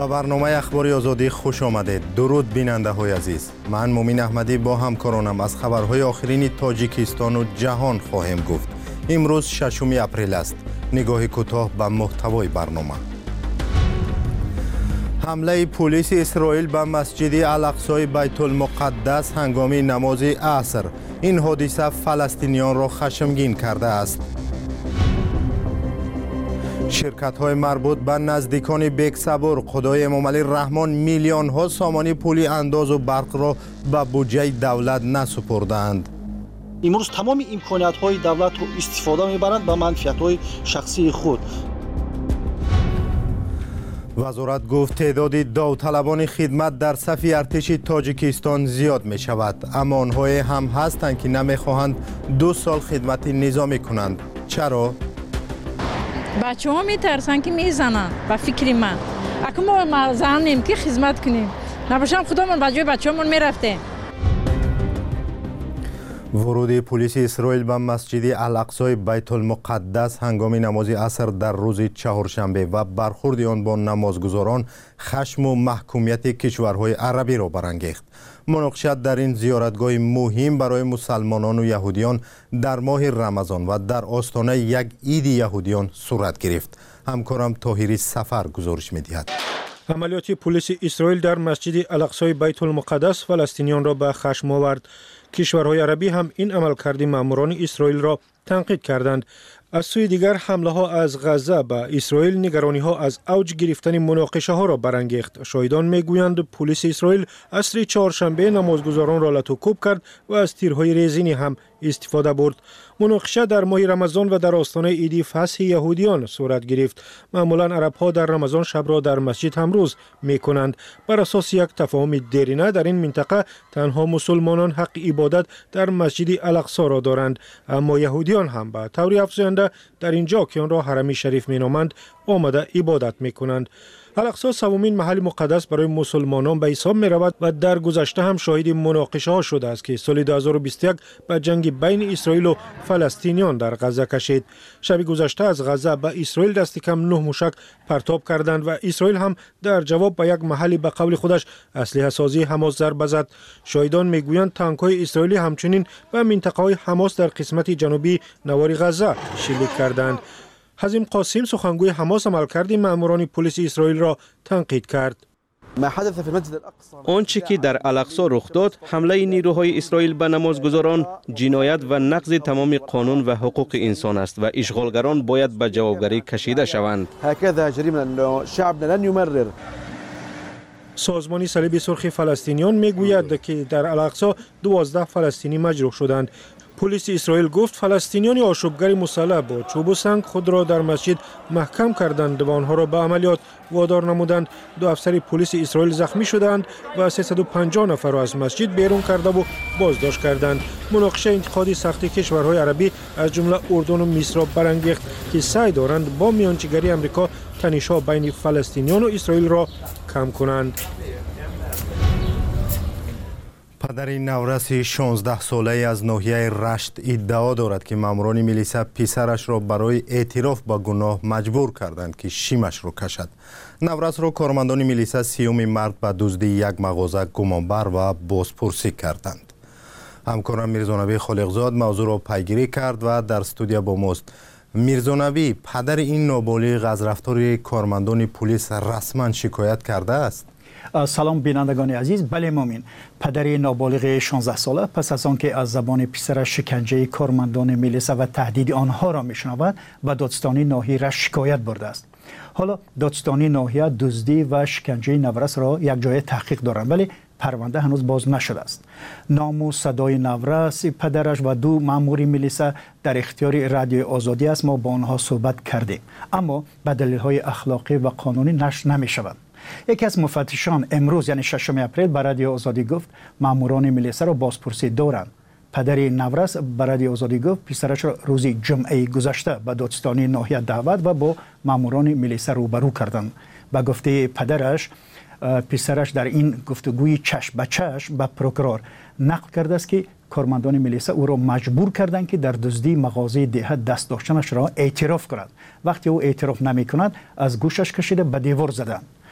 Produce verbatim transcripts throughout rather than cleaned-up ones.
به برنامه اخباری آزادی خوش آمدید. درود بیننده های عزیز. من مومین احمدی با همکارانم از خبرهای آخرین تاجیکستان و جهان خواهیم گفت. امروز ششم اپریل است. نگاه کوتاه به محتوای برنامه. حمله پلیس اسرائیل به مسجد الاقصی بیت المقدس هنگام نماز عصر. این حادثه فلسطینیان را خشمگین کرده است. شرکت‌های مربوط به نزدیکان بیک‌صبر خدای امام علی رحمان میلیون ها سامانی پولی انداز و برق را به بودجه دولت نسپردند. امروز تمام امکانات‌های دولت رو استفاده می‌برند به منفعت‌های شخصی خود. وزارت گفت تعداد داوطلبان خدمت در صف ارتش تاجیکستان زیاد می شود، اما آنها هم هستند که نمی‌خواهند دو سال خدمت نظامی کنند. چرا؟ بچه ها می ترسن که می زنن به فکر من. اکنون ما زن نیم که خدمت کنیم. نباشم خودمون بجای بچه همون می رفتیم. ورود پلیس اسرائیل به مسجد الاقصی بیت المقدس هنگام نماز عصر در روز چهارشنبه و برخورد آن با نمازگزاران خشم و محکومیت کشورهای عربی را برانگیخت. مناقشات در این زیارتگاه مهم برای مسلمانان و یهودیان در ماه رمضان و در آستانه یک عید یهودیان صورت گرفت. همکارم طاهری سفر گزارش می‌دهد. عملیات پلیس اسرائیل در مسجد الاقصی بیت المقدس فلسطینیان را به خشم آورد. کشورهای عربی هم این عملکرد ماموران اسرائیل را تنقید کردند. از سوی دیگر حمله ها از غزه به اسرائیل نگرانی ها از اوج گرفتن مناقشه ها را برانگیخت. شاهدان میگویند پلیس اسرائیل عصر چهارشنبه نمازگزاران را لطوکوب کرد و از تیرهای ریزینی هم استفاده برد. مناقشه در ماه رمضان و در آستانه عید فصح یهودیان صورت گرفت. معمولا عرب ها در رمضان شب را در مسجد هم روز می کنند. بر اساس یک تفاهم دیرینه در این منطقه تنها مسلمانان حق عبادت در مسجد الاقصی را دارند، اما یهودیان هم به طور افزاینده در اینجا که آن را حرم شریف می نامند آمده عبادت می کنند. الاقصی سومین محل مقدس برای مسلمانان به حساب می رود و در گذشته هم شاهد مناقشه ها شده است که سال دو هزار و بیست و یک به جنگ بین اسرائیل و فلسطینیان در غزه کشید. شب گذشته از غزه به اسرائیل دست کم نه موشک پرتاب کردند و اسرائیل هم در جواب به یک محل به قول خودش اسلحه سازی حماس ضربه زد. شاهدان میگویند تانک های اسرائیلی همچنین به منطقه های حماس در قسمت جنوبی نوار غزه شلیک کردند. حزیم قاسم سخنگوی حماس عملکرد ماموران پلیس اسرائیل را تنقید کرد. آنچه که در الاقصی رخ داد حمله نیروهای اسرائیل به نمازگزاران جنایت و نقض تمام قانون و حقوق انسان است و اشغالگران باید به جوابگری کشیده شوند. سازمان صلیب سرخ فلسطینیان میگوید که در الاقصی دوازده فلسطینی مجروح شدند. پلیس اسرائیل گفت فلسطینیان آشوبگر مسلح با چوب و سنگ خود را در مسجد محکم کردند و آنها را به عملیات وادار نمودند. دو افسر پلیس اسرائیل زخمی شدند و سیصد و پنجاه نفر را از مسجد بیرون کرده و بازداشت کردند. مناقشه انتقادی سخت کشورهای عربی از جمله اردن و مصر را برانگیخت که سعی دارند با میانجیگری آمریکا تنش‌ها بین فلسطینیان و اسرائیل را کم کنند. پدر نورس شانزده ساله از ناحیه رشت ادعا دارد که ماموران میلیسا پسرش را برای اعتراف به گناه مجبور کردند که شیمش را کشد. نورس را کارمندان میلیسا سیوم مرد به دزدی یک مغازه گمانبر و بازپرسی کردند. همکارم میرزانبی خالقزاد موضوع را پیگیری کرد و در استودیو با ماست. میرزانبی، پدر این نابالغ از رفتار کارمندان پلیس رسما شکایت کرده است؟ سلام بینندگان عزیز. بله مومین، پدر نابالغ شانزده ساله پس از آنکه از زبان پسرش شکنجه کارمندان میلیسا و تهدید آنها را میشنود به دادستانی ناحیه را شکایت برده است. حالا دادستانی ناحیه دزدی و شکنجه نورس را یک جای تحقیق دارند، ولی پرونده هنوز باز نشده است. نام و صدای نورس، پدرش و دو مأمور میلیسا در اختیار رادیو آزادی است. ما با آنها صحبت کردیم، اما به دلیل‌های اخلاقی و قانونی نشر نمی‌شود. یکی از مفتشان امروز یعنی ششم اپریل به رادیو آزادی گفت ماموران میلیسا را بازپرسی دارند. پدر نورس به رادیو آزادی گفت پسرش را روز جمعه گذشته به دادستانی ناحیه دعوت و با ماموران میلیسا روبرو کردند. به گفته پدرش، پسرش در این گفتگوی چشم به چشم به پروکرور نقل کرده است که کارمندان میلیسا او را مجبور کردند که در دزدی مغازه ده دست داشتنش را اعتراف کند. وقتی او اعتراف نمی کند از گوشش کشیده به دیوار زدند.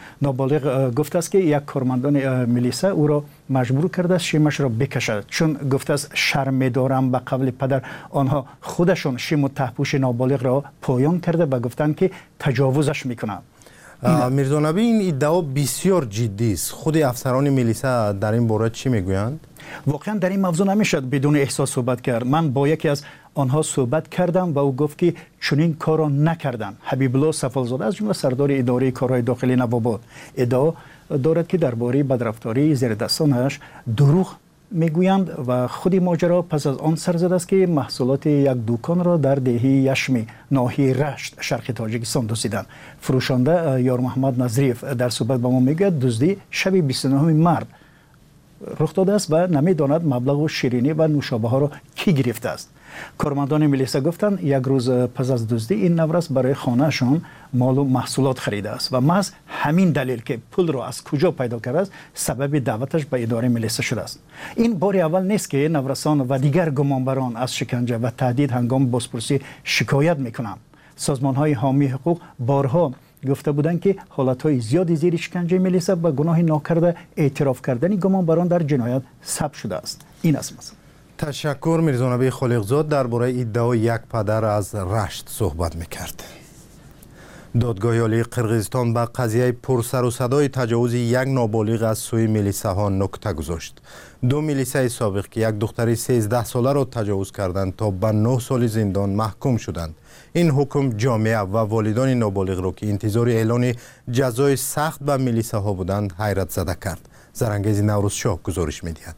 نابالغ گفته است که یک کارمندان میلیسا او را مجبور کرده است شیمش را بکشد، چون گفته است شرم می‌دارم به قول پدر آنها خودشون شیم و تهپوش نابالغ را پایان کرده و گفتند که تجاوزش میکنند. میرزا نبی، این ادعا بسیار جدی است. خود افسران میلیسا در این باره چی میگویند؟ واقعا در این موضوع نمیشد بدون احساس صحبت کرد. من با یکی از آنها صحبت کردم و او گفت که چنین کار را نکردند. حبیب الله سفالزاده از جمله سردار اداره کارهای داخلی نوآباد ادعا دارد که درباره بدرفتاری زیردستانش دروغ میگویند و خودی ماجرا پس از آن سر زده است که محصولات یک دکان را در دهه یشمی ناحیه رشت شرق تاجیکستان دزدیدند. فروشنده یار محمد نظریف در صحبت با ما میگوید دزدی شب بیست و نهم مرد رخ داده است و نمیداند مبلغ و شیرینی و نوشابه ها را کی گرفته است. کارمندان میلیسا گفتند یک روز پس از دزدی این نورس برای خانهشان مال و محصولات خریده است و محض همین دلیل که پول را از کجا پیدا کرده است سبب دعوتش به اداره میلیسا شده است. این بار اول نیست که نورسان و دیگر گمانبران از شکنجه و تهدید هنگام بازپرسی شکایت میکنند. سازمان های حامی حقوق بارها گفته بودند که حالتهای زیادی زیر شکنجه میلیسا و گناه ناکرده اعتراف کردن گمانبران در جنایت ثبت شده است. این است مثلا. تشکر. میرزا نبی خالقزاد درباره ادعای یک پدر از رشت صحبت میکرد. دادگاه عالی قرقیزستان به قضیه پرسر و صدای تجاوز یک نابالغ از سوی میلیساها نکته گذاشت. دو میلیسای سابق که یک دختر سیزده ساله را تجاوز کردند تا به نه سال زندان محکوم شدند. این حکم جامعه و والدان نابالغ را که انتظار اعلان جزای سخت به میلیساها بودند حیرت زده کرد. زرنگیز نوروزشاه گزارش می‌دهد.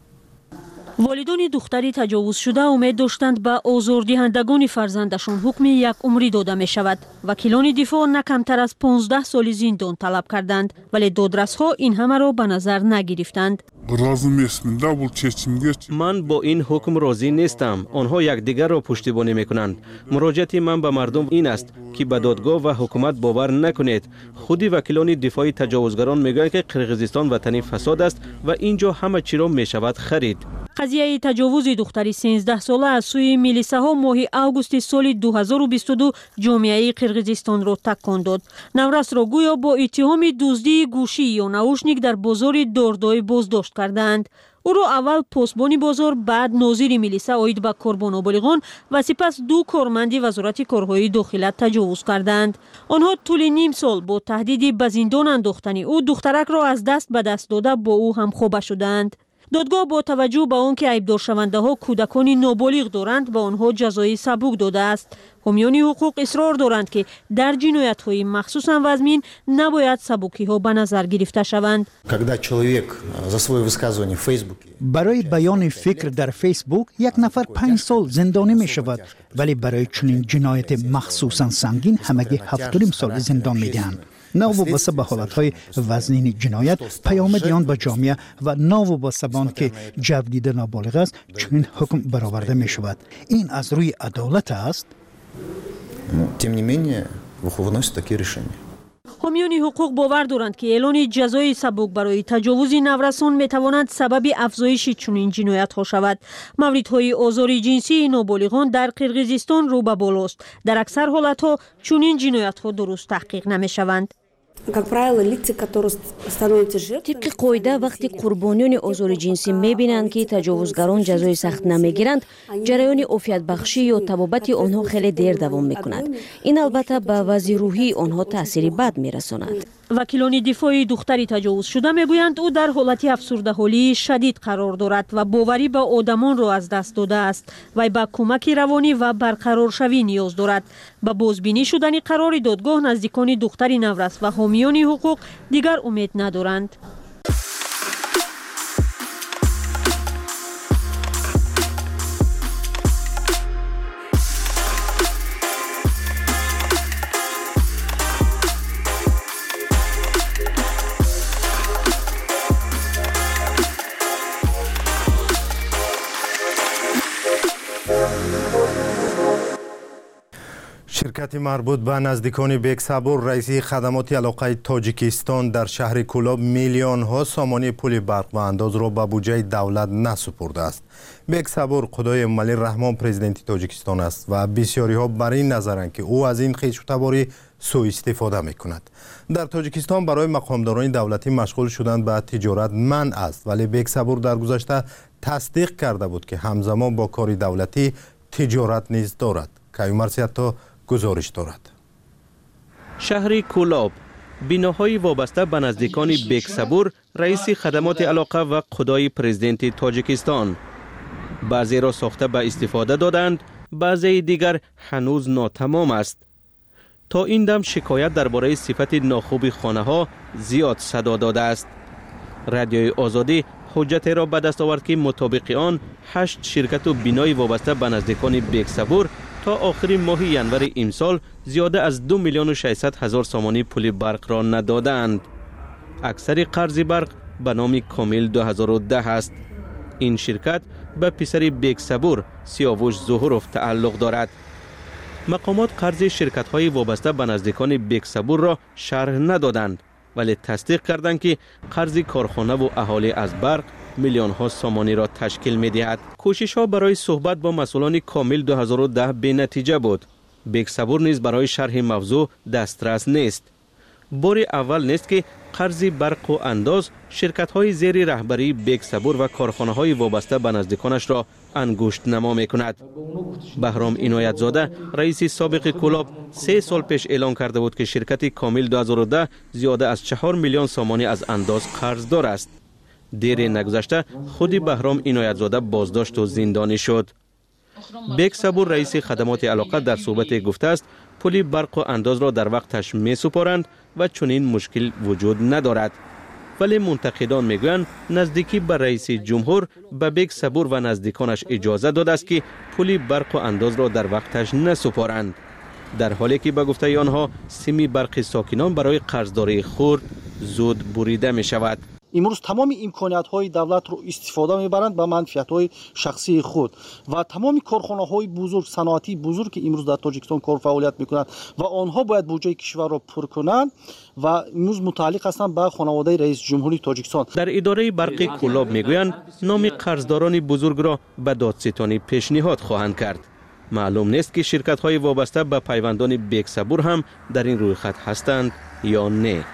والدان دختری تجاوز شده امید داشتند به آزاردهندگان فرزندشان حکم یک عمری داده می شود. وکیلان دفاع نه کمتر از پانزده سال زندان طلب کردند، ولی دادرس‌ها این همه را به نظر نگرفتند. من با این حکم راضی نیستم. آنها یکدیگر را پشتیبانی میکنند. مراجعت من به مردم این است که به دادگاه و حکومت باور نکنید. خودی وکیلان دفاعی تجاوزگران میگویند که قرقیزستان وطن فساد است و اینجا همه چی را میشود خرید. قضیه تجاوز دختری سیزده ساله از سوی میلیساها ماه آگوست سال دو هزار و بیست و دو جامعه قرقیزستان را تکان داد. نورس را گویا با اتهام دزدی گوشی یا ناوشنیک در بازار داردای بازداشت کردند. او را اول پاسبان بازار، بعد ناظر میلیسا عاید به کاربان و بالغان و سپس دو کارمند وزارت کارهای داخله تجاوز کردند. آنها طول نیم سال با تهدید به زندان انداختن او دخترک را از دست به دست داده با او همخوابه شدند. دادگاه با توجه به آنکه عیبدار شونده ها کودکان نابالغ دارند به آنها جزای سبک داده است. حامیان حقوق اصرار دارند که در جنایت های مخصوصا وزمین نباید سبکی ها به نظر گرفته شوند. برای بیان فکر در فیسبوک یک نفر پنج سال زندانی می شود، ولی برای چنین جنایت مخصوصا سنگین همگی هفت و نیم سال زندان می دهند. ناوابسته به حالتهای وزنین جنایت پیامد آن به جامعه و ناوابسته به آن که جودیده نابالغ است چنین حکم برآورده می شود. این از روی عدالت است. حامیان حقوق باور دارند که اعلان جزای سبک برای تجاوز نورسان می تواند سبب افزایش چنین جنایت ها شود. موردهای آزار جنسی نابالغان در قرقیزستان رو به بالاست. در اکثر حالت ها چنین جنایت ها درست تحقیق نمی شوند. طبق قاعده وقتی قربانیان آزار جنسی میبینند که تجاوزگران جزای سخت نمیگیرند، جریان عافیت بخشی یا طبابت آنها خیلی دیر دوام میکند. این البته به وضع روحی آنها تأثیری بد میرساند. وکیلان دفاعی دختری تجاوز شده میگویند او در حالت افسرده حالی شدید قرار دارد و باوری به آدمان را از دست داده است و به کمک روانی و برقرار شوی نیاز دارد. به بازبینی شدن قرار دادگاه نزدیکان دختری نورس و حامیان حقوق دیگر امید ندارند. شرکت مربوط به نزدیکان بیگ صبور رئیس خدمات علاقه تاجیکستان در شهر کولاب میلیون ها سامانه پول برق و انداز را به بودجه دولت نسپرده است. بیگ صبور خدای ملی رحمان پرزیدنت تاجیکستان است و بسیاری ها بر این نظرند که او از این خویش و تباری سوء استفاده می کند. در تاجیکستان برای مقامداران دولتی مشغول شدن به تجارت منع است، ولی بیگ صبور در گذشته تصدیق کرده بود که همزمان با کار دولتی تجارت نیز دارد. کایومر سیاتا گزارش دارد. شهر کولاب بیناهای وابسته به نزدیکان بیگ صبور رئیس خدمات علاقه و خدای پرزیدنت تاجیکستان. بعضی را ساخته به استفاده دادند، بعضی دیگر هنوز ناتمام است. تا این دم شکایت درباره صفت ناخوب خانه ها زیاد صدا داده است. رادیوی آزادی حجت را به دست آورد که مطابق آن هشت شرکت و بینای وابسته به نزدیکان بیگ صبور تا آخر ماه ینور امسال زیاده از دو میلیون و ششصد هزار سامانه پول برق را ندادند. اکثر قرض برق به نام کامل دو هزار و ده است. این شرکت به پسر بیگ صبور سیاوش ظهورف تعلق دارد. مقامات قرض شرکت های وابسته به نزدیکان بیگ صبور را شرح ندادند، ولی تصدیق کردند که قرض کارخانه و اهالی از برق میلیون ها سامانی را تشکیل می دهد. کوشش ها برای صحبت با مسئولان کامل دو هزار و ده بی نتیجه بود. بیگ صبور نیز برای شرح موضوع دسترس نیست. بار اول نیست که قرض برق و انداز شرکت های زیر رهبری بیگ صبور و کارخانه های وابسته به نزدیکانش را انگشت نما می کند. بهرام عنایت زاده رئیس سابق کولاب سه سال پیش اعلان کرده بود که شرکت کامل دو هزار و ده زیاده از چهار میلیون سامانی از انداز قرض دار است. دیر نگذشته خود بهرام عنایت زاده بازداشت و زندانی شد. بیگ صبور رئیس خدمات علاقه در صحبت گفته است پول برق و انداز را در وقتش می سپارند و چنین مشکل وجود ندارد. ولی منتقدان میگویند نزدیکی به رئیس جمهور به بیگ صبور و نزدیکانش اجازه داده است که پول برق و انداز را در وقتش نسپارند، در حالی که به گفته آنها سیم برق ساکنان برای قرضداری خرد زود بریده می شود. امروز تمام امکانیت‌های دولت رو استفاده می‌برند به منفعت‌های شخصی خود و تمام کارخانه‌های بزرگ صنعتی بزرگ که امروز در تاجیکستان کار فعالیت می‌کنند و آنها باید بودجه کشور را پر کنند و امروز متعلق هستند به خانواده رئیس جمهوری تاجیکستان. در اداره برق کولاب میگویند نام قرضداران بزرگ را به دادستانی پیشنهاد خواهند کرد. معلوم نیست که شرکت‌های وابسته به پیوندان بیگ صبور هم در این رویخط هستند یا نه.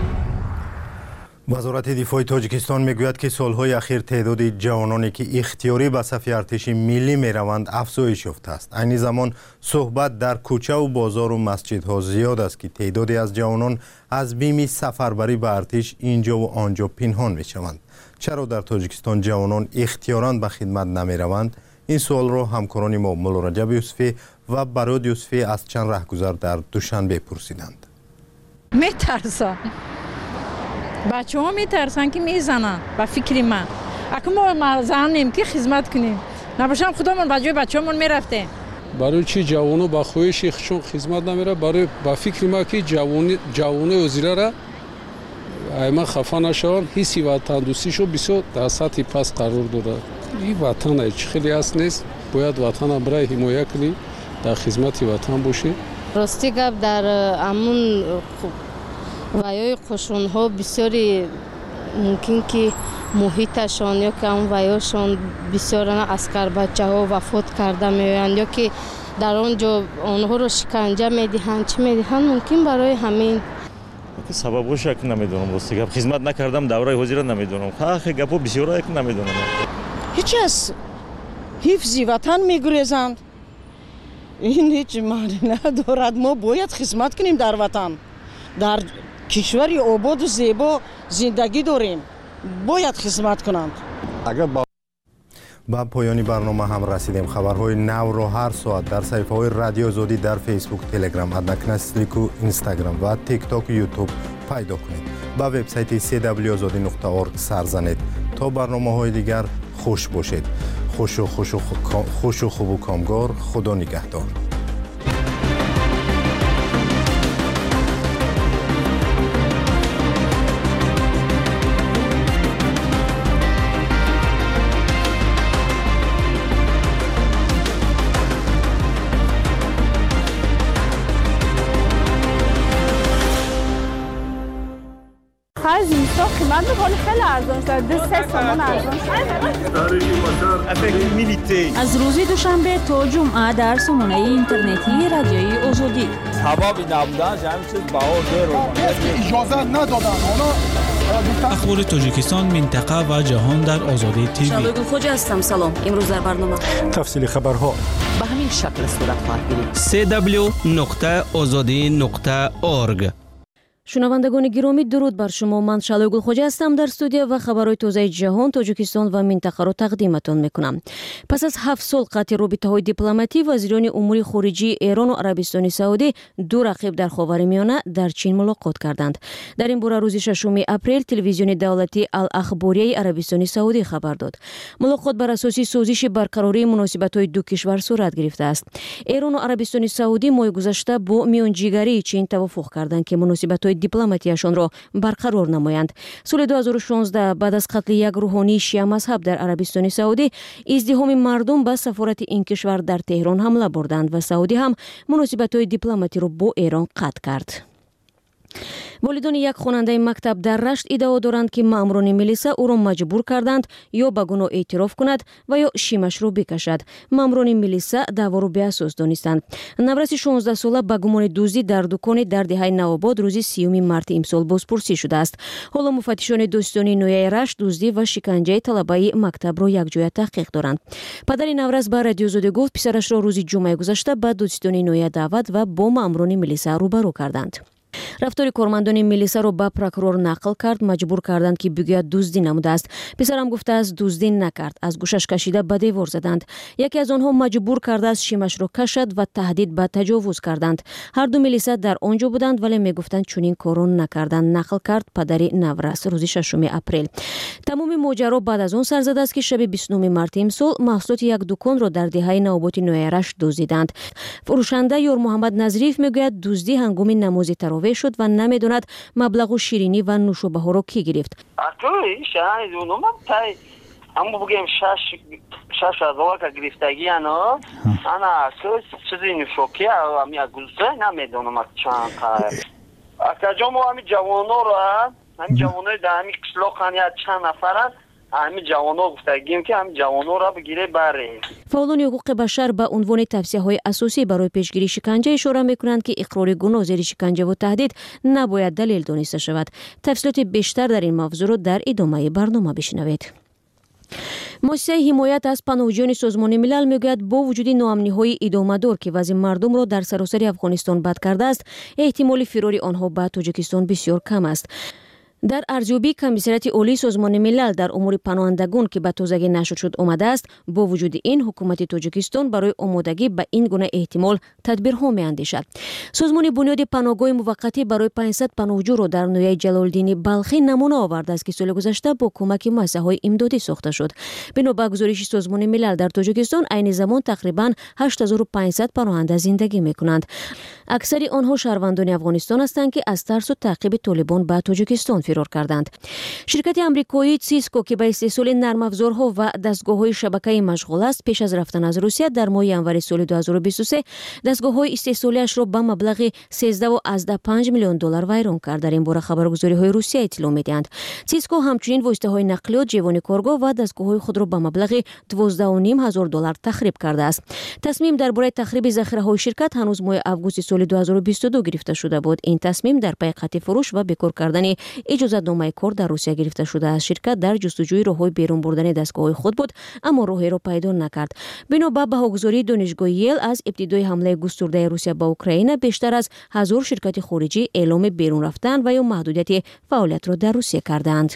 وزارت دفاع تاجیکستان میگوید که سالهای اخیر تعداد جوانانی که اختیاری به صف ارتش ملی میروند افزایش یافته است. عین زمان صحبت در کوچه و بازار و مسجدها زیاد است که تعدادی از جوانان از بیم سفربری به ارتش اینجا و آنجا پنهان میشوند. چرا در تاجیکستان جوانان اختیاران به خدمت نمیروند؟ این سوال را همکاران ما مولا رجب یوسفی و براد یوسفی از چند رهگذر در دوشنبه پرسیدند. میترسم. بچه ها میترسن که میزنن به فکر من. اکنون ما زنیم که خدمت کنیم. نباشم خودمون بجای بچه همون میرفتیم. برای چی جوانو با خویش خشون خدمت نمیره؟ برای با فکر ما که جوانی جوانی وزیره را ایما خفه نشون حسی وطن دوستیشو بسیار در سطح پس قرار داده. این وطن هیچ خیلی است نیست. باید وطن برای حمایت کنی در خدمت وطن باشی. راستی گپ در امون ویای قشون ها بسیاری ممکن که محیطشان یا که اون ویاشان بسیار اسکر بچه ها وفات کرده میویند یا که در آنجا آنها رو شکنجه میدهند چی میدهند ممکن برای همین سبب شک نمیدونم. راستی گپ خدمت نکردم دوره حاضر نمیدونم. خاخ گپو بسیار یک نمیدونم. هیچ از حفظ وطن میگریزند. این هیچ معنی ندارد. ما باید خدمت کنیم در وطن. در کشوری آباد و زیبا زندگی داریم. باید خدمت کنند. اگر با با پایانی برنامه هم رسیدیم. خبرهای نو را هر ساعت در صفحه های رادیو آزادی در فیسبوک، تلگرام، ادناکنسلیک و اینستاگرام و تیک تاک و یوتیوب پیدا کنید. با وبسایت سی دبلیو آزادی نقطه اورگ سر زنید. تا برنامه های دیگر خوش باشید. خوش و خوش و خوش و خوب و کامگار. خدا نگهدار. ارزان شد دو سه سومون ارزان شد از روز دوشنبه تا جمعه در سامانه اینترنتی رادیوی آزادی حبابی نبودن همین چیز باور دارو اجازه ندادن اخبار تاجیکستان، منطقه و جهان در آزادی تیوی. شالوی گلخوجه هستم. سلام. امروز در برنامه تفصیل خبرها به همین شکل صورت خواهد گرفت. سی دبلیو نقطه آزادی نقطه اورگ. شنوندگان گرامی، درود بر شما. من شالوی گلخوجه هستم در استودیو و خبرهای تازه جهان، تاجیکستان و منطقه را تقدیمتان میکنم. پس از هفت سال قطع رابطه‌های دیپلماتی، وزیران امور خارجه ایران و عربستان سعودی دو رقیب در خاورمیانه در چین ملاقات کردند. در این باره روز ششم اپریل تلویزیون دولتی الاخباریه عربستان سعودی خبر داد. ملاقات بر اساس سازش برقراری مناسبت‌های دو کشور صورت گرفته است. ایران و عربستان سعودی ماه گذشته با میانجیگری چین توافق کردند که مناسبت‌های دیپلماتیشان را برقرار نمایند. سال دو هزار و شانزده بعد از قتل یک روحانی شیعه مذهب در عربستان سعودی، ازدحام مردم به سفارت این کشور در تهران حمله بردند و سعودی هم مناسبت‌های دیپلماتی را با ایران قطع کرد. والدان یک خواننده مکتب در رشت ادعا دارند که ماموران میلیسا او را مجبور کردند یا به گناه اعتراف کند و یا شیمش را بکشد. ماموران میلیسا دعوا را بی‌اساس دانستند. نورس شانزده ساله به گمان دزدی در دکان در دهه نوآباد روز سیوم مارت امسال بازپرسی شده است. حالا مفتشان داستانی نویای رشت دزدی و شکنجه طلبه مکتب را یکجا تحقیق دارند. پدر نورس به رادیو آزادی گفت پسرش را روز جمعه گذشته به داستانی نویای دعوت و با ماموران میلیسا روبرو کردند. رفتار کارمندان میلیسا را به پروکورور نقل کرد، مجبور کردند که بگوید دزدی نموده است. پسرم گفته است دزدی نکرد، از گوشش کشیده به دیوار زدند. یکی از آنها مجبور کرده است شیمش را کشد و تهدید به تجاوز کردند. هر دو میلیسا در آنجا بودند ولی میگفتند چنین کارو نکردند، نقل کرد پدر نورس روز ششم اپریل. تمام ماجرا بعد از آن سر زده است که شب بیست و نه مارت امسال محصولات یک دکان را در دهه نوآباد نویرش دزدیدند. فروشنده یار محمد نظریف میگوید دزدی هنگام نماز تراویح شد و نمیدوند مبلغ شیرینی و نوشابه ها را کی گرفت. اکوی شاید اونم تای اما بگیم شش شش هزار که گرفتگی انا انا اساس چیزی نوشوکی و می گلسه نمیدونم چند که اکجا ما همین جوانو رو همین جوانای در همین کشلاق هنیت چند نفرن همین جوانا گفتگیم که همین جوانا را بگیره بره. فعالان حقوق بشر به عنوان توصیه‌های اساسی برای پیشگیری شکنجه اشاره می‌کنند که اقرار گناه زیر شکنجه و تهدید نباید دلیل دانسته شود. تفصیلات بیشتر در این موضوع را در ادامه برنامه بشنوید. مؤسسه حمایت از پناهجویان سازمان ملل میگوید با وجود ناامنی‌های ادامه‌دار که وضع مردم را در سراسر افغانستان بد کرده است، احتمال فرار آنها به تاجیکستان بسیار کم است. در ارزیابی کمیسریت عالی سازمان ملل در امور پناهندگان که به تازگی نشر شد آمده است، با وجود این حکومت تاجیکستان برای آمادگی به این گونه احتمال تدبیرها می‌اندیشد. سازمان بنیاد پناهگاه موقتی برای پانصد پناهجو را در نویای جلال‌الدین بلخی نمونه آورده است که سال گذشته با کمک مؤسسه‌های امدادی ساخته شد. بنا به گزارش سازمان ملل در تاجیکستان عین زمان تقریباً هشت هزار و پانصد پناهنده زندگی می‌کنند. اکثر آنها شهروندان افغانستان هستند که از ترس و تعقیب طالبان به تاجیکستان فرار کردند. شرکت آمریکایی سیسکو که به استحصال نرم افزارها و دستگاه‌های شبکه‌ای مشغول است، پیش از رفتن از روسیه در ماه ژانویه سال دو هزار و بیست و سه دستگاه‌های استحصالیش را به مبلغ سیزده و پنج میلیون دلار ویران کرد. در این باره خبرگزاری‌های روسیه اطلاع می‌دهند. سیسکو همچنین واسطه‌های نقلیات، جوان کارگاه و دستگاه‌های خود را به مبلغ دوازده و نیم هزار دلار تخریب کرده است. تصمیم درباره تخریب ذخیره‌های شرکت هنوز ماه آگوست سال دو هزار و بیست و دو گرفته شده بود. این تصمیم در پی قطع فروش و بیکار کردن اجازه‌نامه کار در روسیه گرفته شده است. شرکت در جستجوی راه‌های بیرون بردن دستگاه‌های خود بود اما راهی را پیدا نکرد. بنا به بهاگذاری دانشگاه یل از ابتدای حمله گسترده روسیه به اوکراین، بیشتر از هزار شرکت خارجی اعلام بیرون رفتن و یا محدودیت فعالیت را در روسیه کردند.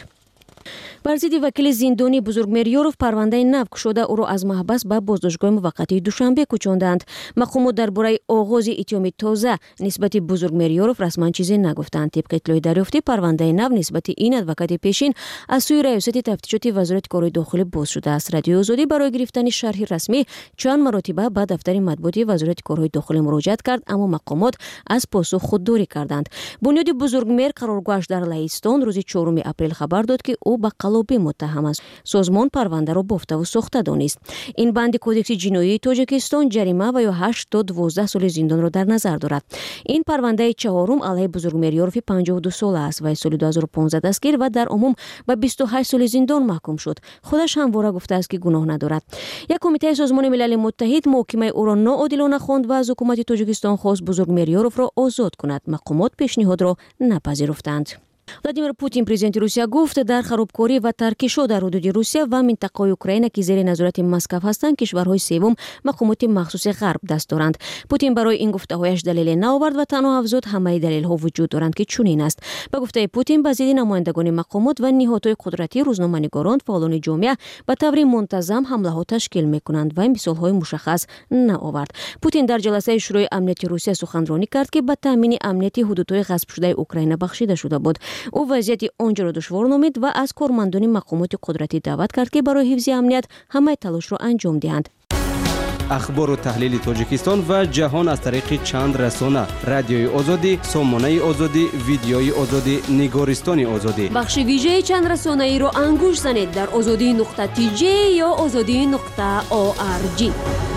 بر ضد وکیل زندانی بزرگمیریوف پرونده نو شده او را از محبس به بازداشتگاه موقتی دوشنبه کوچاندند. مقامات درباره آغاز اتهام تازه نسبت بزرگمیریوف رسما چیزی نگفتند. طبق اطلاع دریافتی پرونده نو نسبت این ادوکات پیشین از سوی ریاست تفتیشات وزارت کار داخلی باز شده است. رادیو آزادی برای گرفتن شرح رسمی چند مرتبه به دفتر مطبوعاتی وزارت کارهای داخلی مراجعه کرد اما مقامات از پاسخ خودداری کردند. بنیاد بزرگمیر قرارگاهش در لهستان روز چهارم اپریل خبر داد که او او به قلابی متهم است. سازمان پرونده را بافته و ساخته دانست. این بند کودکس جنایی تاجیکستان جریمه و یا هشت تا دوازده سال زندان را در نظر دارد. این پرونده چهارم علیه بزرگمیریاروف پنجاه و دو ساله است و سال دو هزار و پانزده دستگیر و در عموم به بیست و هشت سال زندان محکوم شد. خودش همواره گفته است که گناه ندارد. یک کمیته سازمان ملل متحد محاکمه او را ناعادلانه خواند و از حکومت تاجیکستان خواست بزرگمیریاروف را آزاد کند. مقامات پیشنهاد را نپذیرفتند. ولادیمیر پوتین پرزیدنت روسیه گفت در خرابکاری و ترکشو در حدود روسیه و منطقه اوکراین که زیر نظارت مسکو هستند کشورهای سوم مقامات مخصوص غرب دست دارند. پوتین برای این گفته‌هایش دلیل نآورد و تنها افزود همه دلایل‌ها وجود دارند که چنین است. به گفته پوتین به ضد نمایندگان مقامات و نهادهای قدرتی روزنامه‌نگاران فعالان جامعه به طور منتظم حمله‌ها تشکیل می‌کنند و این مثال‌های مشخص نآورد. پوتین در جلسه شورای امنیت روسیه سخنرانی کرد که به تامین امنیتی حدودهای غصب شده اوکراین بخشیده شده بود. او وضعیت آنجا را دشوار نامید و از کارمندان مقامات قدرتی دعوت کرد که برای حفظ امنیت همه تلاش را انجام دهند. اخبار و تحلیل تاجیکستان و جهان از طریق چند رسانه: رادیوی آزادی، سامانه آزادی، ویدیوی آزادی، نگارستان آزادی. بخش ویژه چند رسانه ای را انگوش زنید در آزادی نقطه تی جی یا آزادی نقطه او آر جی.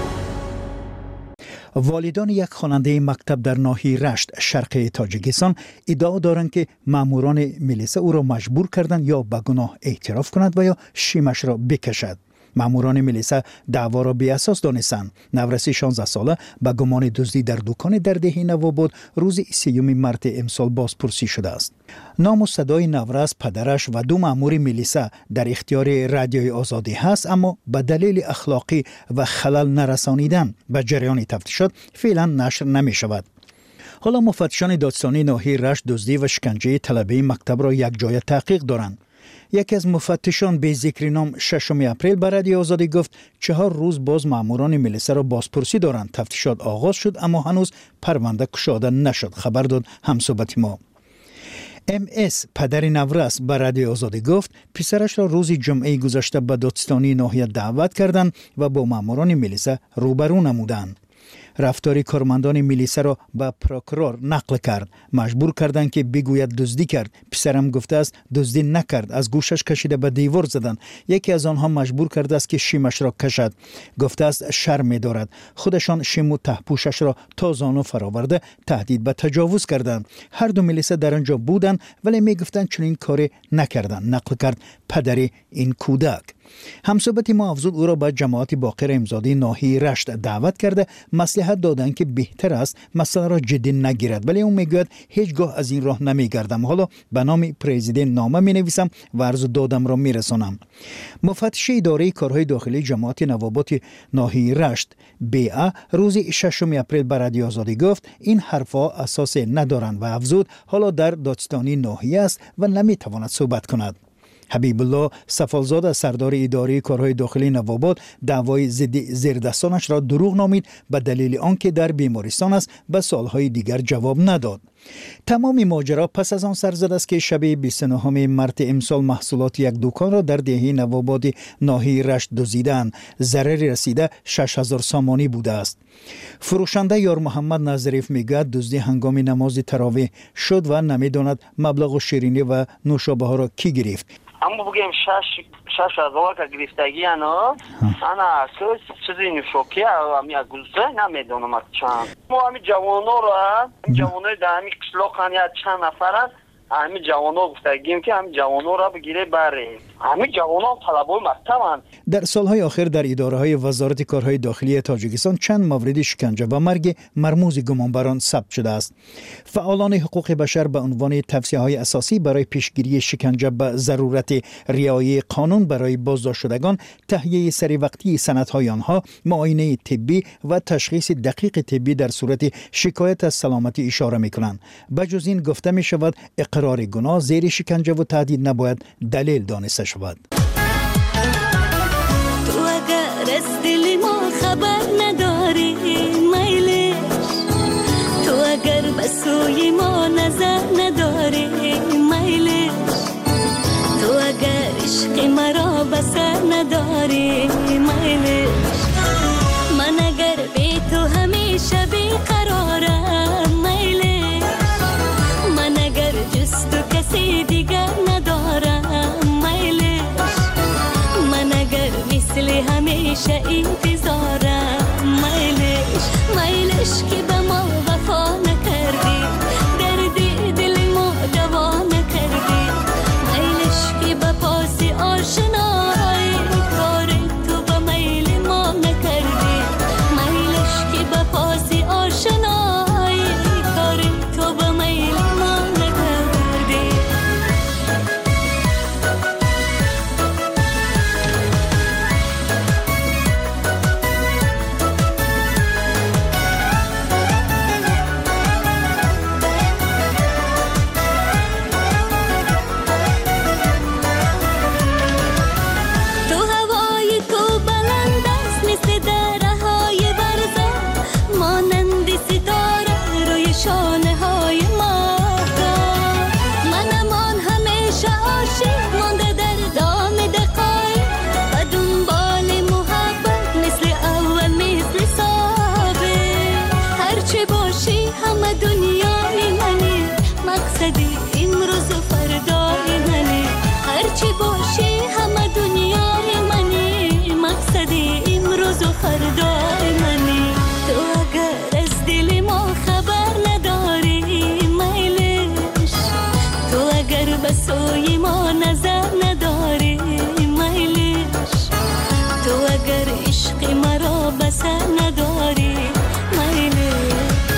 والدان یک خواننده مکتب در ناحیه رشت شرقی تاجیکستان ادعا دارند که ماموران میلیسا او را مجبور کردند یا به گناه اعتراف کند و یا شیمش را بکشد. ماموران میلیسا دعوا را بی اساس دانستند. نورس شانزده ساله به گمان دزدی در دکان در دهه نواباد روز سیوم مارس امسال بازپرسی شده است. نام و صدای نورس، پدرش و دو مامور میلیسا در اختیار رادیوی آزادی هست، اما به دلیل اخلاقی و خلل نرسانیدن به جریان تفتیشات فعلا نشر نمی شود. حالا مفتشان دادستانی ناحیه رشت دزدی و شکنجه طلبه مکتب را یک جای تحقیق دارند. یکی از مفتشان به ذکر نام ششم اپریل به رادیو آزادی گفت چهار روز باز ماموران میلیسا را بازپرسی دارند. تفتیشات آغاز شد اما هنوز پرونده گشاده نشد، خبر داد همصحبت ما. ام اس پدر نورس به رادیو آزادی گفت پسرش را روز جمعه گذشته به دادستانی ناحیه دعوت کردند و با ماموران میلیسا روبرو نمودند. رفتار کارمندان میلیسا را به پروکورور نقل کرد. مجبور کردند که بگوید دزدی کرد. پسرم گفته است دزدی نکرد، از گوشش کشیده به دیوار زدند. یکی از آنها مجبور کرده است که شیمش را کشد. گفته است شرم می‌دارد. خودشان شیم و تهپوشش را تا زانو فراورده تهدید به تجاوز کردند. هر دو میلیسا در آنجا بودند ولی میگفتند چنین کاری نکردند. نقل کرد پدر این کودک. همصحبت ما افزود او را به جماعت باقر امزادی ناحیه رشت دعوت کرده مصلحت دادند که بهتر است مسئله را جدی نگیرد، ولی او میگوید هیچگاه از این راه نمیگردم. حالا به نام پرزیدنت نامه می نویسم و عرض دادم را میرسانم. مفتش اداره کارهای داخلی جماعت نوابات ناحیه رشت بی ا روز ششم اپریل به رادیو آزادی گفت این حرفها اساس ندارند و افزود حالا در دادستانی ناحیه است و نمیتواند صحبت کند. حبیب الله سفالزاده سردار اداره کارهای داخلی نواباد دعوای ضد زیردستانش را دروغ نامید به دلیل آنکه در بیمارستان است به سالهای دیگر جواب نداد. تمام ماجرا پس از آن سر زد است که شب بیست و نه مارس امسال محصولات یک دکان را در دهه نواباد ناحیه رشت دزدیدند. ضرری رسیده شش هزار سامانی بوده است. فروشنده یار محمد نظریف میگوید دزدی هنگام نماز تراویح شد و نمیداند مبلغ شیرینی و نوشابه ها را کی گرفت. اما بگیم شش شش هزار که گرفتگی انا انا که چیزی نشوکی امی گلزه نمیدونم چند. ما امی جوانو را جوانای دامی کشلوک هنیا چند نفرن امی جوانو گفتگیم که امی جوانو را بگیره بره. امی جوانان طلبای مکتبند. در سالهای آخر در اداره‌های وزارت کارهای داخلی تاجیکستان چند مورد شکنجه و مرگ مرموز گمانبران ثبت شده است. فعالان حقوق بشر به عنوان توصیه‌های اساسی برای پیشگیری شکنجه به ضرورت رعایت قانون برای بازداشت شدگان، تهیه سری وقتی سندهای آنها، معاینه طبی و تشخیص دقیق طبی در صورت شکایت از سلامتی اشاره می‌کنند. بجز این گفته می‌شود اقرار گناه زیر شکنجه و تهدید نباید دلیل دانسته شود. تو اگر از دل ما خبر نداری میلش، تو اگر به سوی ما نظر نداری میلش، تو اگر عشق مرا بسر نداری میلش، من اگر بی تو همیشه بیقرارم میلش، من اگر جز تو کسی دیگر ندارم میلش. همیشه انتظارم میلش میلش که به ما وفا نکردی درد دل ما دوا نکردی میلش که به پاس آشنایی کار تو به میل ما نکردی میلش که به پاس آشنایی کار تو به میل ما نکردی سوی ما نظر نداری میلش تو اگر عشق مرا بسر نداری میلش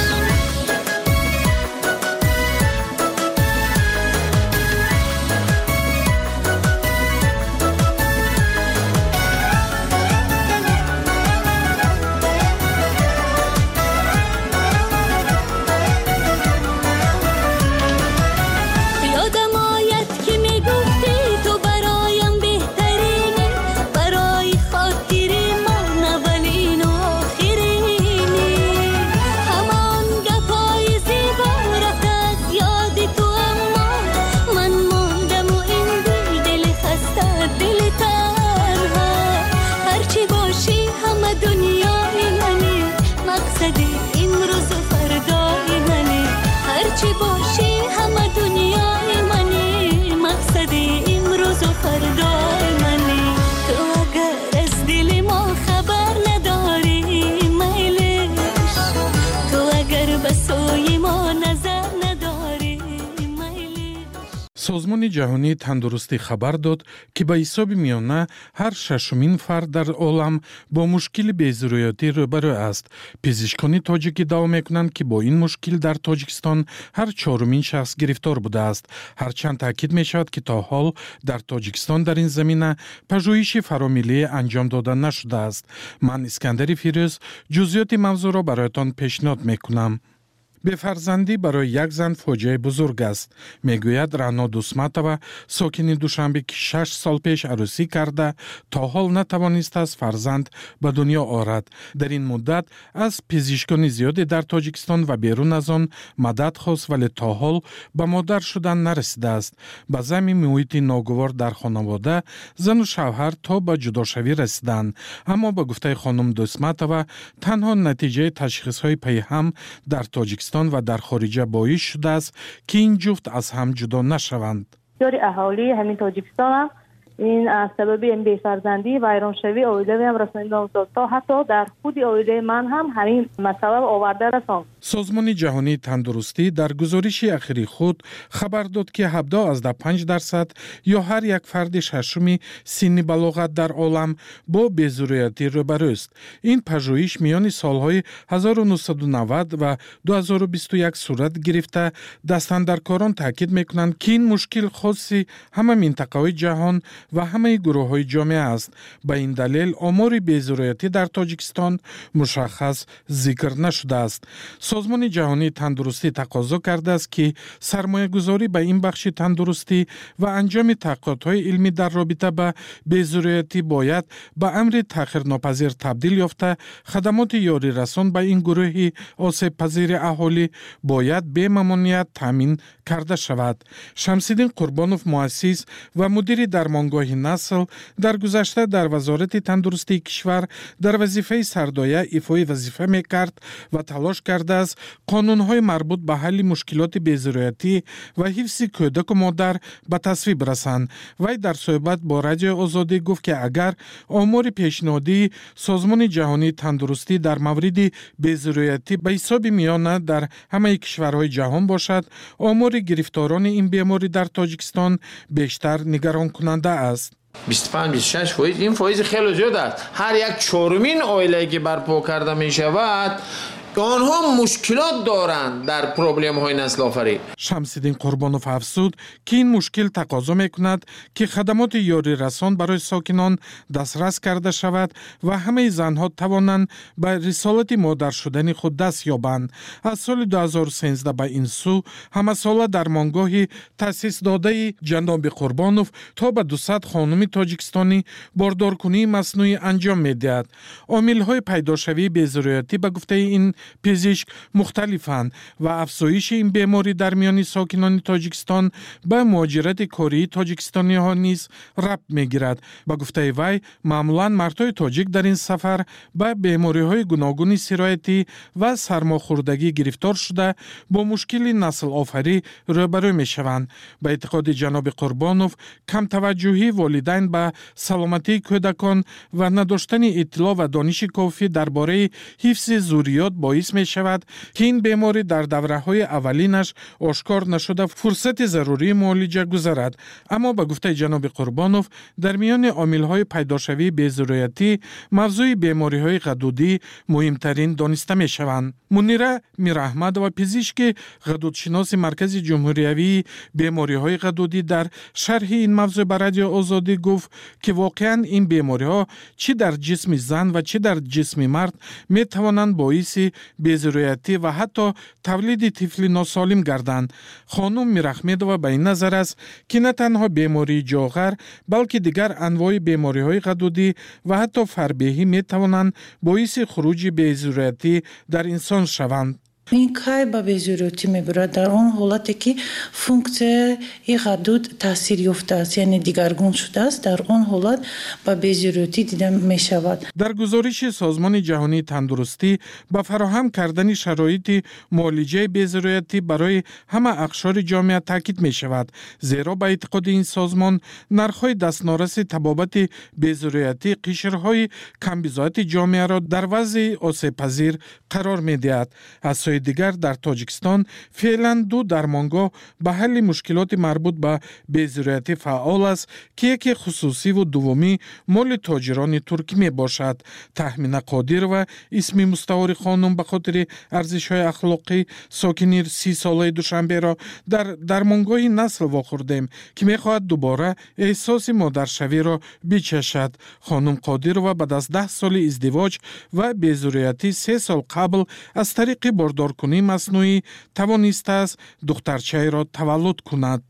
سازمان جهانی تندرستی خبر داد که به حساب میانه هر ششمین فرد در عالم با مشکل بی‌ضروریاتی روبرو است. پزشکان تاجیک ادعا میکنند که با این مشکل در تاجیکستان هر چهارمین شخص گرفتار بوده است. هرچند تاکید میشود که تا حال در تاجیکستان در این زمینه پژوهش فرامیلی انجام داده نشده است. من اسکندر فیروز جزئیات موضوع را برایتان پیشنهاد میکنم. به فرزندی برای یک زن فاجعه بزرگ است. میگوید رانا دوسماتова ساکن دوشنبه که شش سال پیش عروسی کرده تا حال نتوانسته از فرزند به دنیا آورد. در این مدت از پزشکان زیادی در تاجیکستان و بیرون از آن مدد خواست ولی تا حال به مادر شدن نرسیده است. به زمین محیط ناگوار در خانواده زن و شوهر تا به جداشوی رسیدند. اما به گفته خانم دوسماتова تنها نتیجه تشخیص‌های پیهم در تاجیکستان و در خارجه باعث شده است که این جفت از هم جدا نشوند. بسیاری اهالی همین تاجیکستان هم این از سبب این بی‌فرزندی و ایرانشوی عائله هم رسانیده افتاد تا حتی در خود عائله من هم همین مسئله آورده رساند. سازمان جهانی تندرستی در گزارش اخیری خود خبر داد که هفده از پنج درصد یا هر یک فرد ششمی سن بلاغت در عالم با بی‌ضروریاتی روبرو است. این پژوهش میان سالهای هزار و نهصد و نود و دو هزار و بیست و یک صورت گرفته. دستاندرکاران تاکید میکنند که این مشکل خاصی همه منطقه‌های جهان و همه گروه‌های جامعه است. به این دلیل آمار بی‌ضروریاتی در تاجیکستان مشخص ذکر نشده است. سازمان جهانی تندرستی تقاضا کرده است که سرمایه گذاری به این بخش تندرستی و انجام تحقیقات‌های علمی در رابطه با بی‌ضروریاتی باید به امر تأخیرناپذیر تبدیل یافته. خدمات یاری رسان به این گروه آسیب پذیر اهالی باید به ممانعت تامین کرده شود. شمس‌الدین قربانوف مؤسس و مدیر درمانگاه نسل در گذشته در وزارت تندرستی کشور در وظیفه سردایه ایفای وظیفه میکرد و تلاش کرده از قانون‌های مربوط به حل مشکلات بی‌ضرورتی و حفظ کودک و مادر به تصویب رسند. وی در صحبت با رادیو آزادی گفت که اگر آمار پیشنهادی سازمان جهانی تندرستی در مورد بی‌ضرورتی به حساب میانه در همه کشورهای جهان باشد، آمار گرفتاران این بیماری در تاجیکستان بیشتر نگران کننده است. بیست و پنج بیست و شش فایز، این فایز خیلی زیاد است. هر یک چهارمین عائله که برپا کرده می شود آنها مشکلات دارند در پروبلم های نسل آفرین. شمس‌الدین قربانوف افزود که این مشکل تقاضا میکند که خدمات یاری رسان برای ساکنان دسترس کرده شود و همه زنها توانند به رسالت مادر شدن خود دست یابند. از سال دو هزار و سیزده به این سو همه ساله در مانگاه تأسیس داده جناب قربانوف تا به دویست خانم تاجیکستانی باردارکنی مصنوعی انجام میدهد. عامل‌های پیداشوی بی‌ضرورتی به گفته این پزشک مختلفند و افزایش این بیماری در میان ساکنان تاجیکستان به مهاجرت کاری تاجیکستانی ها نیز ربط میگیرد. با گفته وی معمولا مردای تاجیک در این سفر به بیماری های گوناگون سرایتی و سرماخوردگی گرفتار شده با مشکل نسل آفری روبرو می شوند. به اعتقاد جناب قربانوف کم توجهی والدین به سلامتی کودکان و نداشتن اطلاع و دانش کافی درباره حفظ ضروریات باعث می شود که این بیماری در دوره های اولینش آشکار نشده فرصت ضروری معالجه گذرد. اما به گفته جناب قربانوف در میان عامل های پیداشوی بی‌ضرورتی موضوع بیماری های غدودی مهمترین دانسته می شوند. منیره میراحمد و پزشک غدودشناس مرکز جمهوری بیماری های غدودی در شرح این موضوع به رادیو آزادی گفت که واقعا این بیماری ها چی در جسم زن و چی در جسم مرد می توانند باعث بی‌ضرورتی و حتی تولید طفل ناسالم گردند. خانم میراحمدова به این نظر است که نه تنها بیماری جاغر بلکه دیگر انواع بیماری های غدودی و حتی فربهی می توانند باعث خروج بی‌ضرورتی در انسان شوند. این کای با بی‌ضرورتی میبرد در آن حالتی که فونکسیون غدود تاثیر یافته است، یعنی دیگرگون شده است، در آن حالت با بی‌ضرورتی دیده می شود. در گزارش سازمان جهانی تندرستی با فراهم کردن شرایط معالجه بی‌ضرورتی برای همه اقشار جامعه تاکید می شود، زیرا به اعتقاد این سازمان نرخ‌های دستنارس تبابت بی‌ضرورتی قشرهای کمبزاعت جامعه را در وضع آسیب‌پذیر قرار می دهد. از سوی دیگر در تاجیکستان فعلا دو درمانگاه به حل مشکلات مربوط به بی‌ضرورتی فعال است که یکی خصوصی و دومی مال تاجران ترکی می باشد. تحمینه قادر و اسم مستعار خانم به خاطر ارزش‌های اخلاقی ساکن سی ساله دوشنبه را در درمانگاه نسل واخوردیم که می خواهد دوباره احساس مادرشوی را بچشد. خانم قادر و بعد از ده سال ازدواج و بی‌ضرورتی سه سال قبل از طریق باردارکنی مصنوعی توانسته است دخترچه را تولد کند.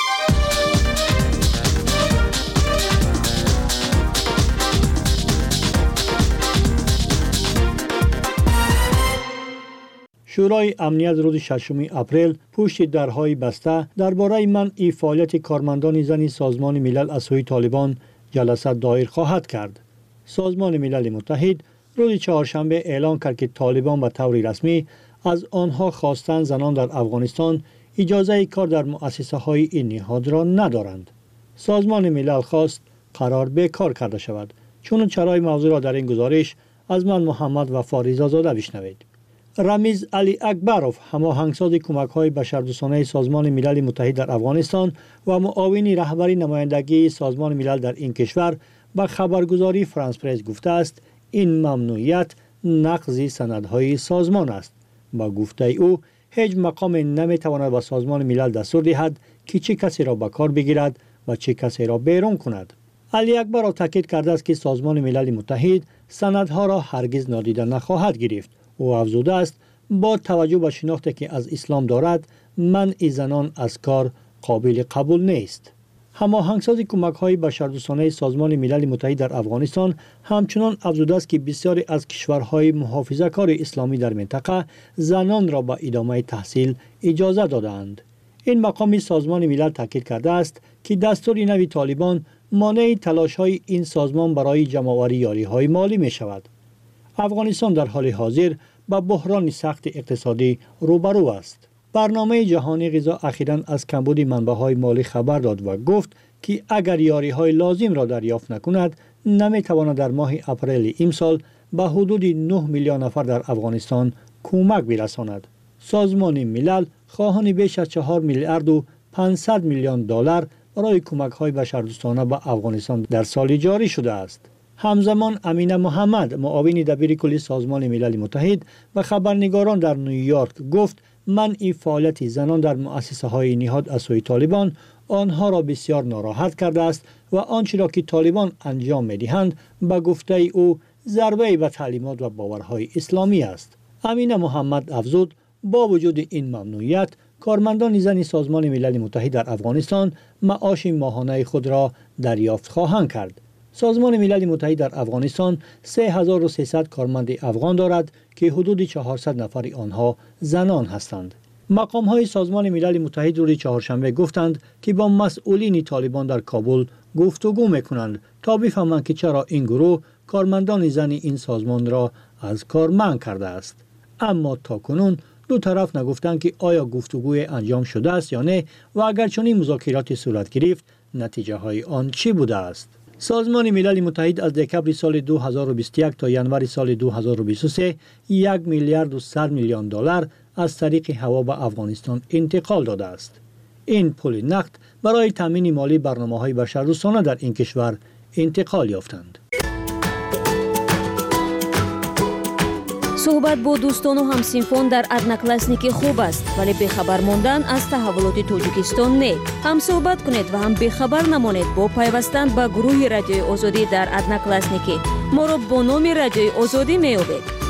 شورای امنیت روز ششم اپریل پشت درهای بسته درباره منع فعالیت کارمندان زن سازمان ملل از سوی طالبان جلسه دایر خواهد کرد. سازمان ملل متحد روز چهارشنبه اعلام کرد که طالبان به طور رسمی از آنها خواستن زنان در افغانستان اجازه کار در مؤسسه های این نهاد را ندارند. سازمان ملل خواست قرار به کار کرده شود. چون چرای موضوع را در این گزارش از من محمد وفا رضازاده بشنوید. رمیز علی اکبروف هماهنگساز کمک‌های بشردوستانه سازمان ملل متحد در افغانستان و معاون رهبری نمایندگی سازمان ملل در این کشور به خبرگزاری فرانس پرس گفته است این ممنوعیت نقض سندهای سازمان است. با گفته او هیچ مقام نمیتواند به سازمان ملل دستور دهد که چه کسی را به کار بگیرد و چه کسی را بیرون کند. علی اکبروف تاکید کرده است که سازمان ملل متحد سندها را هرگز نادیده نخواهد گرفت. او افزوده است با توجه به شناختی که از اسلام دارد منع زنان از کار قابل قبول نیست. هماهنگساز کمک‌های بشردوستانه سازمان ملل متحد در افغانستان همچنان افزوده است که بسیاری از کشورهای محافظه‌کار اسلامی در منطقه زنان را به ادامه تحصیل اجازه دادند. این مقام سازمان ملل تاکید کرده است که دستور نوی طالبان مانع تلاش‌های این سازمان برای جمع‌آوری یاری‌های مالی می‌شود. افغانستان در حال حاضر با بحران سخت اقتصادی روبرو است. برنامه جهانی غذا اخیراً از کمبود منبع‌های مالی خبر داد و گفت که اگر یاری‌های لازم را دریافت نکند، نمی‌تواند در ماه اپریل امسال به حدود نه میلیون نفر در افغانستان کمک برساند. سازمان ملل خواهان بیش از چهار میلیارد و پانصد میلیون دلار برای کمک‌های بشردوستانه به افغانستان در سال جاری شده است. همزمان امینه محمد، معاون دبیر کلی سازمان ملل متحد و خبرنگاران در نیویورک گفت منع فعالیت زنان در مؤسسه‌های نهاد از سوی طالبان آنها را بسیار ناراحت کرده است و آنچه را که طالبان انجام می‌دهند به گفته او ضربه به تعلیمات و باورهای اسلامی است. امینه محمد افزود با وجود این ممنوعیت کارمندان زن سازمان ملل متحد در افغانستان معاش ماهانه خود را دریافت خواهند کرد. سازمان ملل متحد در افغانستان سه هزار و سیصد کارمند افغان دارد که حدود چهارصد نفر آنها زنان هستند. مقام‌های سازمان ملل متحد روز چهارشنبه گفتند که با مسئولین طالبان در کابل گفتگو می‌کنند تا بفهمند که چرا این گروه کارمندان زن این سازمان را از کار منع کرده است. اما تاکنون دو طرف نگفتند که آیا گفتگوی انجام شده است یا نه و اگر چنین مذاکراتی صورت گرفت نتیجه های آن چی بوده است. سازمان ملل متحد از دکمبر سال دو هزار و بیست و یک تا ینور سال دو هزار و بیست و سه یک میلیارد و صد میلیون دلار از طریق هوا به افغانستان انتقال داده است. این پول نقد برای تامین مالی برنامه‌های بشردوستانه در این کشور انتقال یافتند. صحبت با دوستان و همسینفان در ادناکلاسنیکی خوب است، ولی بخبر ماندن از تحولات تاجیکستان نه. هم صحبت کنید و هم بخبر نمانید با پیوستن به گروه رادیوی آزادی در ادناکلاسنیکی. ما را با نام رادیوی آزادی میابید.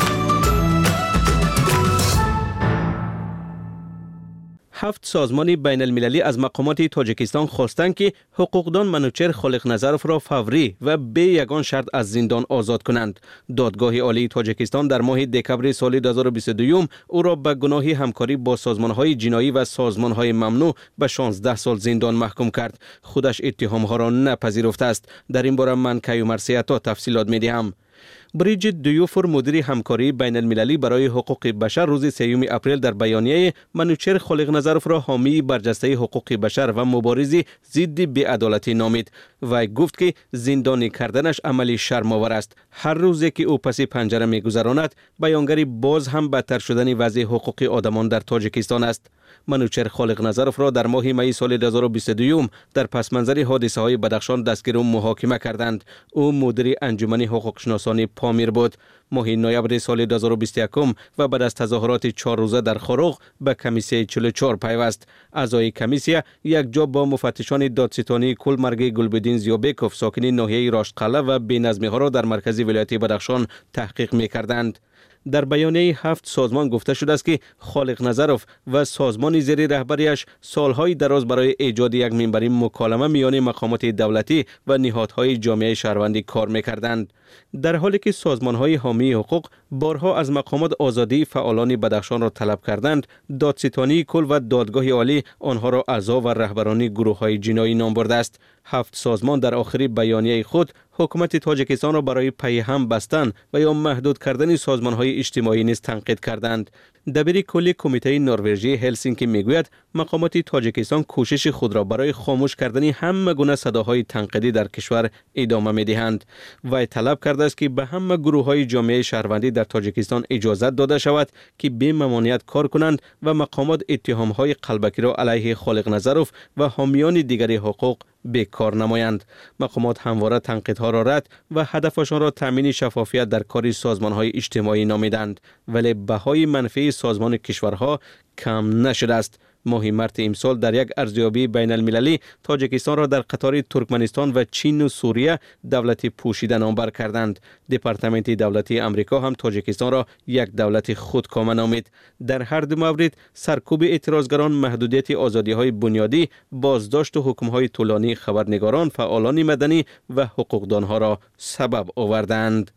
هفت سازمان بین المللی از مقامات تاجیکستان خواستند که حقوقدان منوچهر خالقنظرف را فوری و به یگان شرط از زندان آزاد کنند. دادگاه عالی تاجیکستان در ماه دکمبر سال دو هزار و بیست و دو او را به گناه همکاری با سازمان‌های جنایی و سازمان‌های ممنوع به شانزده سال زندان محکوم کرد. خودش اتهام‌ها را نپذیرفته است. در این باره من کیومرث عطا تفصیلات می‌دهم. بریجیت دیوفور مدیر همکاری بین المللی برای حقوق بشر روز سوم اپریل در بیانیه منوچهر خالقنظرف را حامی برجسته حقوق بشر و مبارز ضد بی‌عدالتی نامید و گفت که زندانی کردنش عملی شرم‌آور است. هر روزی که او پس پنجره می‌گذراند بیانگری باز هم بدتر شدن وضع حقوق آدمان در تاجیکستان است. منوچهر خالقنظرف را در ماه می سال دو هزار و بیست و دو در پس منظر حادثه های بدخشان دستگیر و محاکمه کردند. او مدیر انجمن حقوق شناسان پامیر بود. ماه نوامبر سال دو هزار و بیست و یک و بعد از تظاهرات چهار روزه در خاروغ به کمیسیه چهل و چهار پیوست. اعضای کمیسیه یک جا با مفتشان دادستانی کلمرگ گلبدین زیابکوف ساکن ناحیه راشتقله و بی‌نظمی ها را در مرکز ولایت بدخشان تحقیق می‌کردند. در بیانیه هفت سازمان گفته شده است که خالقنظرف و سازمان زیر رهبریش سالهای دراز برای ایجاد یک منبر مکالمه میان مقامات دولتی و نهادهای جامعه شهروندی کار می‌کردند. در حالی که سازمان‌های حامی حقوق بارها از مقامات آزادی فعالان بدخشان را طلب کردند، دادستانی کل و دادگاه عالی آنها را اعضا و رهبران گروه‌های جنایی نام برده است. هفت سازمان در آخر بیانیه خود حکومت تاجیکستان را برای پی هم بستن و یا محدود کردن سازمان‌های اجتماعی نیز تنقید کردند. دبیر کلی کمیته نروژی هلسینکی میگوید مقامات تاجیکستان کوشش خود را برای خاموش کردن همه گونه صداهای تنقیدی در کشور ادامه می‌دهند و طلب کرده است که به همه گروه‌های جامعه شهروندی در تاجیکستان اجازه داده شود که بی ممانعت کار کنند و مقامات اتهام‌های قلبکی را علیه خالقنظرف و حامیان دیگر حقوق به کار نمایند. مقامات همواره تنقیدها را رد و هدفشان را تامین شفافیت در کار سازمان‌های اجتماعی نامیدند، ولی بهای منفی سازمان کشورها کم نشده است. ماه مارس امسال در یک ارزیابی بین المللی تاجیکستان را در قطار ترکمنستان و چین و سوریه دولت پوشیده نامبر کردند. دپارتمنت دولتی امریکا هم تاجیکستان را یک دولت خودکامه نامید. در هر دو مورد سرکوب اعتراضگران، محدودیت آزادی‌های بنیادی، بازداشت و حکم‌های طولانی خبرنگاران، فعالان مدنی و حقوقدانها را سبب آوردند.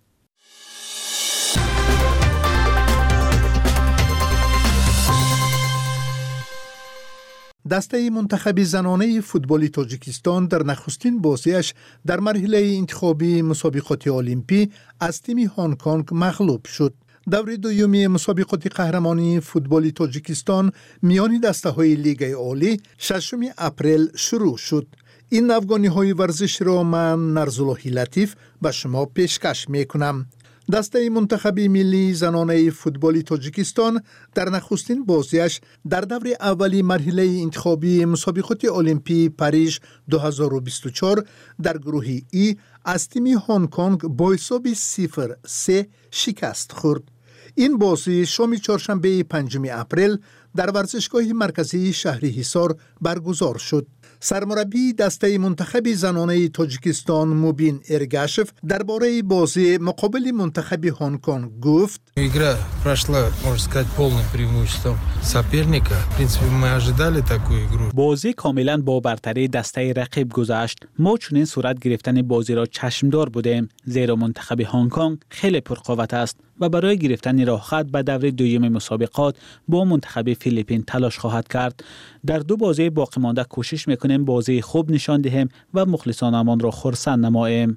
دسته منتخب زنانه فوتبال تاجیکستان در نخستین بازیش در مرحله انتخابی مسابقات المپی از تیم هنگ کنگ مغلوب شد. دور دومی مسابقات قهرمانی فوتبال تاجیکستان میان دسته‌های لیگ عالی ششم اپریل شروع شد. این نوگانی‌های ورزش را من نرزالله لطیف به شما پیشکش می‌کنم. دسته منتخب ملی زنانه فوتبال تاجیکستان در نخستین بازیش در دور اولی مرحله انتخابی مسابقات المپی پاریژ دو هزار و بیست و چهار در گروه ای از تیم هنگ کنگ با حساب صفر سه شکست خورد. این بازی شام چهارشنبه پنجم اپریل در ورزشگاه مرکزی شهر حصار برگزار شد. سرمربی دسته منتخب زنانه تاجیکستان موبین ارگاشف درباره بازی مقابل منتخب هنگ کنگ گفت: Игра прошла, можно сказать, полным преимуществом соперника. В принципе, мы ожидали такую игру. بازی کاملا با برتری دسته رقیب گذشت. ما چنین صورت گرفتن بازی را چشمدار بودیم، زیرا منتخب هنگ کنگ خیلی پرقوت است و برای گرفتن راه خط به دور دوم مسابقات با منتخب فیلیپین تلاش خواهد کرد. در دو بازی باقی مانده کوشش میکنیم بازی خوب نشان دهیم و مخلصانمان را خرسند نماییم.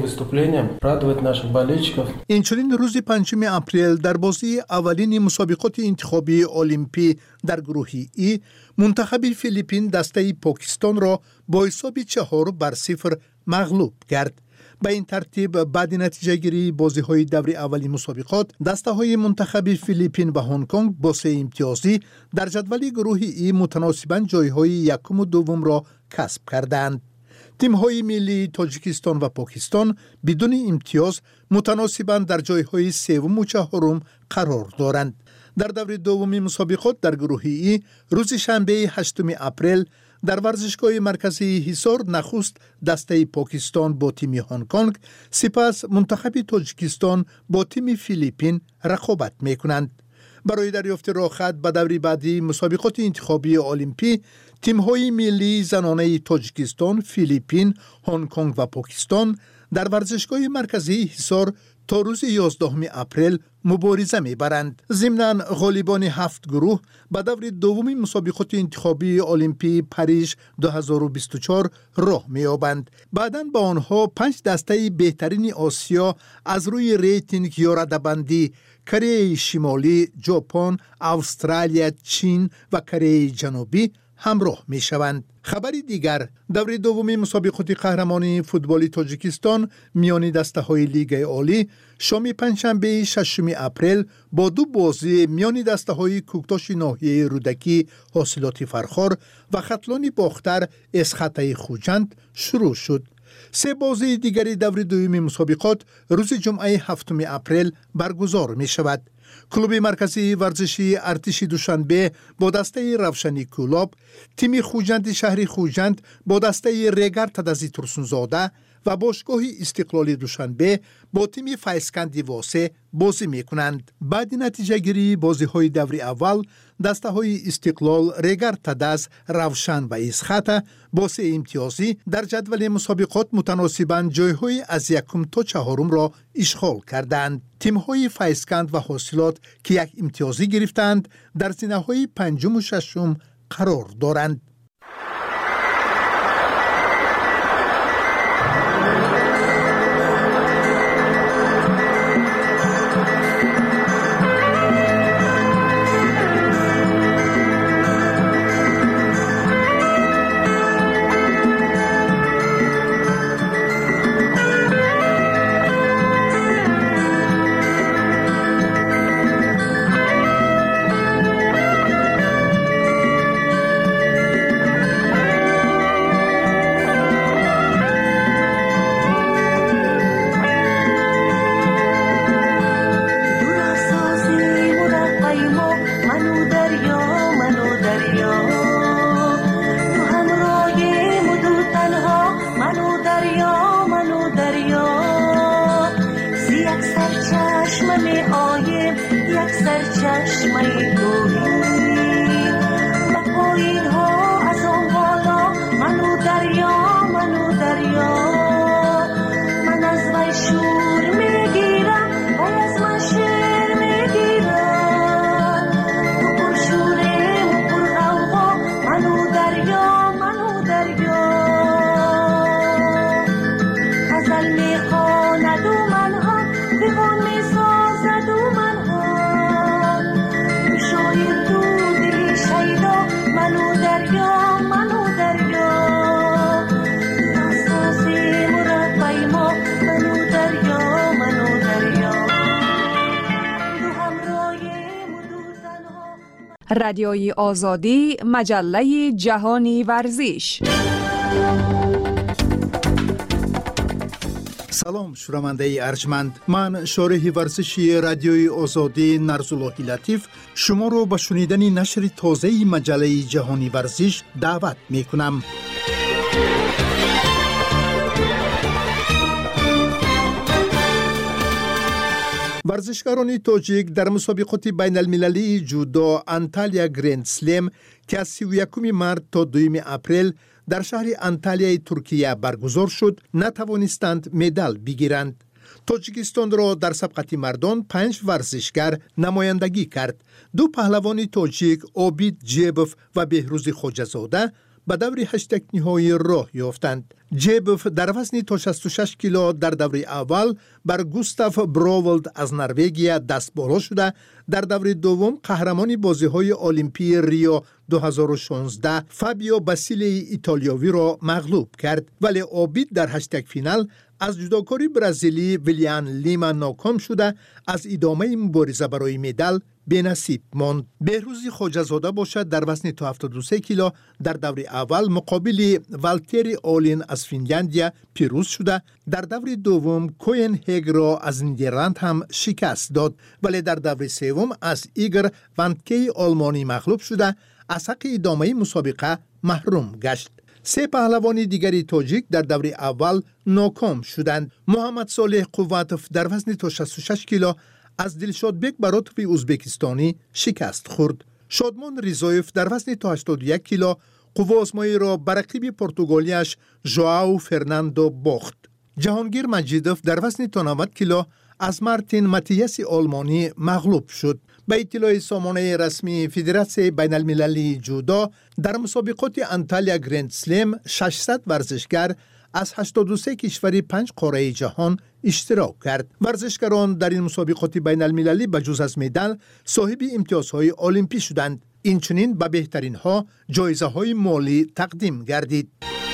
اینچنین روز پنجم اپریل در بازی اولین مسابقات انتخابی المپی در گروه ای منتخب فیلیپین دسته پاکستان را با حساب چهار بر صفر مغلوب کرد. به این ترتیب بعد نتیجه گیری بازی های دور اولی مسابقات دسته های منتخب فیلیپین و هنگ کنگ با سه امتیازی در جدول گروه ای متناسباً جای های یکم و دوم را کسب کردند. تیم های ملی تاجیکستان و پاکستان بدون امتیاز متناسباً در جای های سوم و چهارم قرار دارند. در دور دوم مسابقات در گروه ای روز شنبه هشتم اپریل در ورزشگاه مرکزی حصار نخست دسته پاکستان با تیم هنگ کنگ، سپس منتخب تاجیکستان با تیم فیلیپین رقابت میکنند. برای دریافت راه خط به دور بعدی مسابقات انتخابی المپی، تیم‌های ملی زنانه تاجیکستان، فیلیپین، هنگ کنگ و پاکستان در ورزشگاه مرکزی حصار تا روز یازدهم اپریل مبارزه می‌برند. ضمناً غالبان هفت گروه به دور دوم مسابقات انتخابی المپی پاریژ دو هزار و بیست و چهار راه می‌یابند. بعداً با آنها پنج دسته بهترین آسیا از روی ریتینگ یا رده‌بندی کره شمالی، ژاپن، استرالیا، چین و کره جنوبی همراه می شوند. خبری دیگر، دور دومی مسابقات قهرمانی فوتبال تاجیکستان میان دسته های لیگ عالی شام پنجشنبه ششم اپریل با دو بازی میان دسته های کوکتاش ناحیه رودکی حاصلات فرخار و خطلان باختر اسخطه خوجند شروع شد. سه بازی دیگری دور دومی مسابقات روز جمعه هفتم اپریل برگزار می شود. کلوب مرکزی ورزشی ارتش دوشنبه با دسته روشنی کولاب، تیم خوجند شهری خوجند با دسته ریگر تدزی ترسونزاده و باشگاه استقلال دوشنبه با تیم فیسکندی واسه بازی می کنند. بعد نتیجه گیری بازی های دور اول، دسته های استقلال، ریگر تدز، روشن و اسخطه با سه امتیازی در جدول مسابقات متناسباً جای های از یکم تا چهارم را اشغال کردند. تیم های فیسکند و حاصلات که یک امتیازی گرفتند در زینه های پنجم و ششم قرار دارند. غزل میخواند و منها دیوان میسازد و منها رادیوی آزادی، مجله جهانی ورزش. سلام شنونده ارجمند، من شارح ورزشی رادیوی آزادی نرزاللهی لطیف شما رو به شنیدن نشر تازه مجله جهانی ورزش دعوت می کنم. ورزشکاران تاجیک در مسابقات بین المللی جودو انتالیا گرند سلم که از سی و یکم مارس تا دوم اپریل در شهر انتالیای ترکیه برگزار شد نتوانستند مدال بگیرند. تاجیکستان را در سبقت مردان پنج ورزشکار نمایندگی کرد. دو پهلوان تاجیک عابید جیبوف و بهروز خواجه‌زاده به دور هشت نهایی راه یافتند. جیبوف در وزن تا شصت و شش کیلو در دور اول بر گوستاف براولد از نروژ دست بالا شده، در دور دوم قهرمان بازی‌های المپی ریو دو هزار و شانزده فابیو باسیلی ایتالیایی را مغلوب کرد، ولی عابید در هشت فینال از جداکاری برزیلی ویلیان لیما ناکام شده از ادامه مبارزه برای مدال بی‌نصیب ماند. بهروز خواجه‌زاده باشد در وزن تا هفتاد و سه کیلو در دور اول مقابل والتری آلین از فنلاندیا پیروز شده، در دور دوم کوین هگ را از نیدرلند هم شکست داد، ولی در دور سوم از ایگر وانتکی آلمانی مغلوب شده از حق ادامه مسابقه محروم گشت. سه پهلوان دیگری تاجیک در دور اول ناکام شدند. محمد صالح قواتوف در وزن تا شصت و شش کیلو از دلشادبک براتوف ازبکستانی شکست خورد. شادمان ریزایف در وزن تا هشتاد و یک کیلو قوه آزمایی را بر رقیب پرتغالیش ژائو فرناندو باخت. جهانگیر مجیدوف در وزن تا نود کیلو از مارتین ماتیاس آلمانی مغلوب شد. به اطلاع سامانه رسمی فدراسیون بین المللی جودو در مسابقات انتالیا گرند سلم ششصد ورزشکار از هشتاد و سه کشور پنج قاره جهان اشتراک کرد. ورزشکاران در این مسابقات بین المللی به جز از مدال صاحب امتیازهای المپی شدند. اینچنین به بهترین ها جایزه های مالی تقدیم گردید.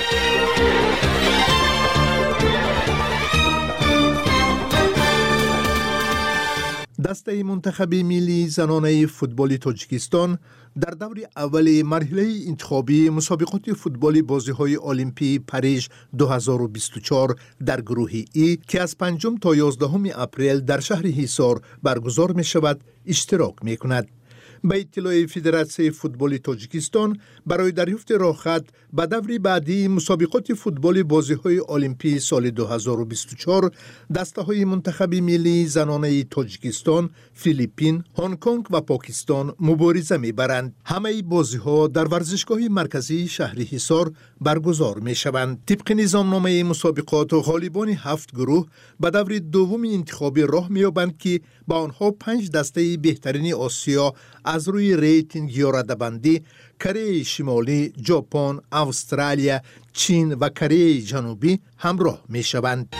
دسته منتخب ملی زنانه فوتبال تاجیکستان در دور اول مرحله انتخابی مسابقات فوتبال بازی‌های المپی پاریژ دو هزار و بیست و چهار در گروه ای که از پنجم تا یازدهم اپریل در شهر حصار برگزار می شود اشتراک می کند. به اطلاع فدراسیون فوتبال تاجیکستان برای دریافت راهخط به دور بعدی مسابقات فوتبال بازی‌های المپی سال دو هزار و بیست و چهار دسته‌های منتخب ملی زنانه تاجیکستان، فیلیپین، هنگ کنگ و پاکستان مبارزه می‌برند. همه بازی‌ها در ورزشگاه مرکزی شهر حصار برگزار می‌شوند. طبق نظامنامه مسابقات غالبان هفت گروه به دور دوم انتخابی راه می‌یابند که با آنها پنج دسته بهترین آسیا از روی ریتینگ یا رده‌بندی کره شمالی، ژاپن، استرالیا، چین و کره جنوبی همراه می شوند.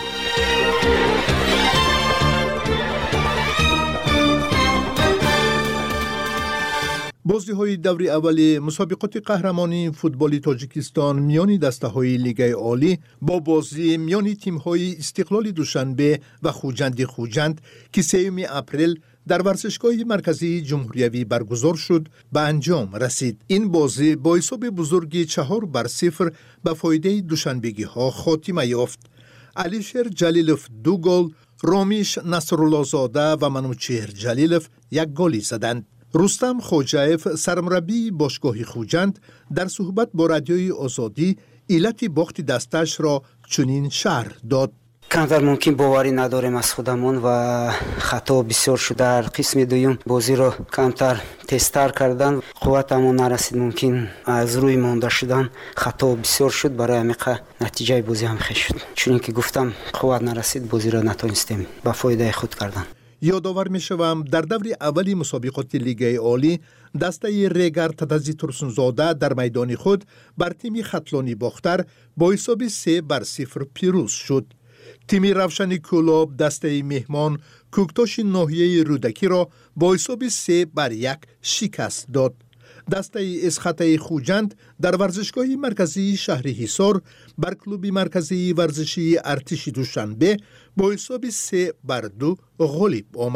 بازی های دور اول مسابقات قهرمانی فوتبال تاجیکستان میان دسته های لیگ عالی با بازی میان تیم های استقلال دوشنبه و خوجند خوجند که سوم اپریل در ورزشگاه مرکزی جمهوریوی برگزار شد به انجام رسید. این بازی با حساب بزرگی چهار بر صفر به فایده دوشنبگی ها خاتمه یافت. علیشر جلیلوف دو گل، رامیش نصرالله زاده و منوچهر جلیلوف یک گلی زدند. رستم خوجایف سرمربی باشگاه خوجند در صحبت با رادیوی آزادی علت باخت دستش را چنین شرح داد. کمتر ممکن باوری نداریم از خودمون و خطا بسیار شده. در قسم دوم بازی رو کمتر تستر کردن، قوتمون نرسید، ممکن از روی مونده شدن، خطا بسیار شد، برای همیقه نتیجه بازی هم خیلی شد. چون که گفتم قوت نرسید، بازی رو نتونستیم به فایده خود کردن. یادآور میشوم در دور اولی مسابقات لیگ عالی دسته ریگر تتزی ترسونزاده در میدان خود بر تیم خطلانی باختر با حساب سه بر صفر پیروز شد. تیم روشن کلاب دسته مهمان کوکتاش ناحیه رودکی را با حساب سه بر یک شکست داد. دسته اسخطه خوجند در ورزشگاه مرکزی شهر حصار بر کلوب مرکزی ورزشی ارتش دوشنبه با حساب سه بر دو غالب آمد.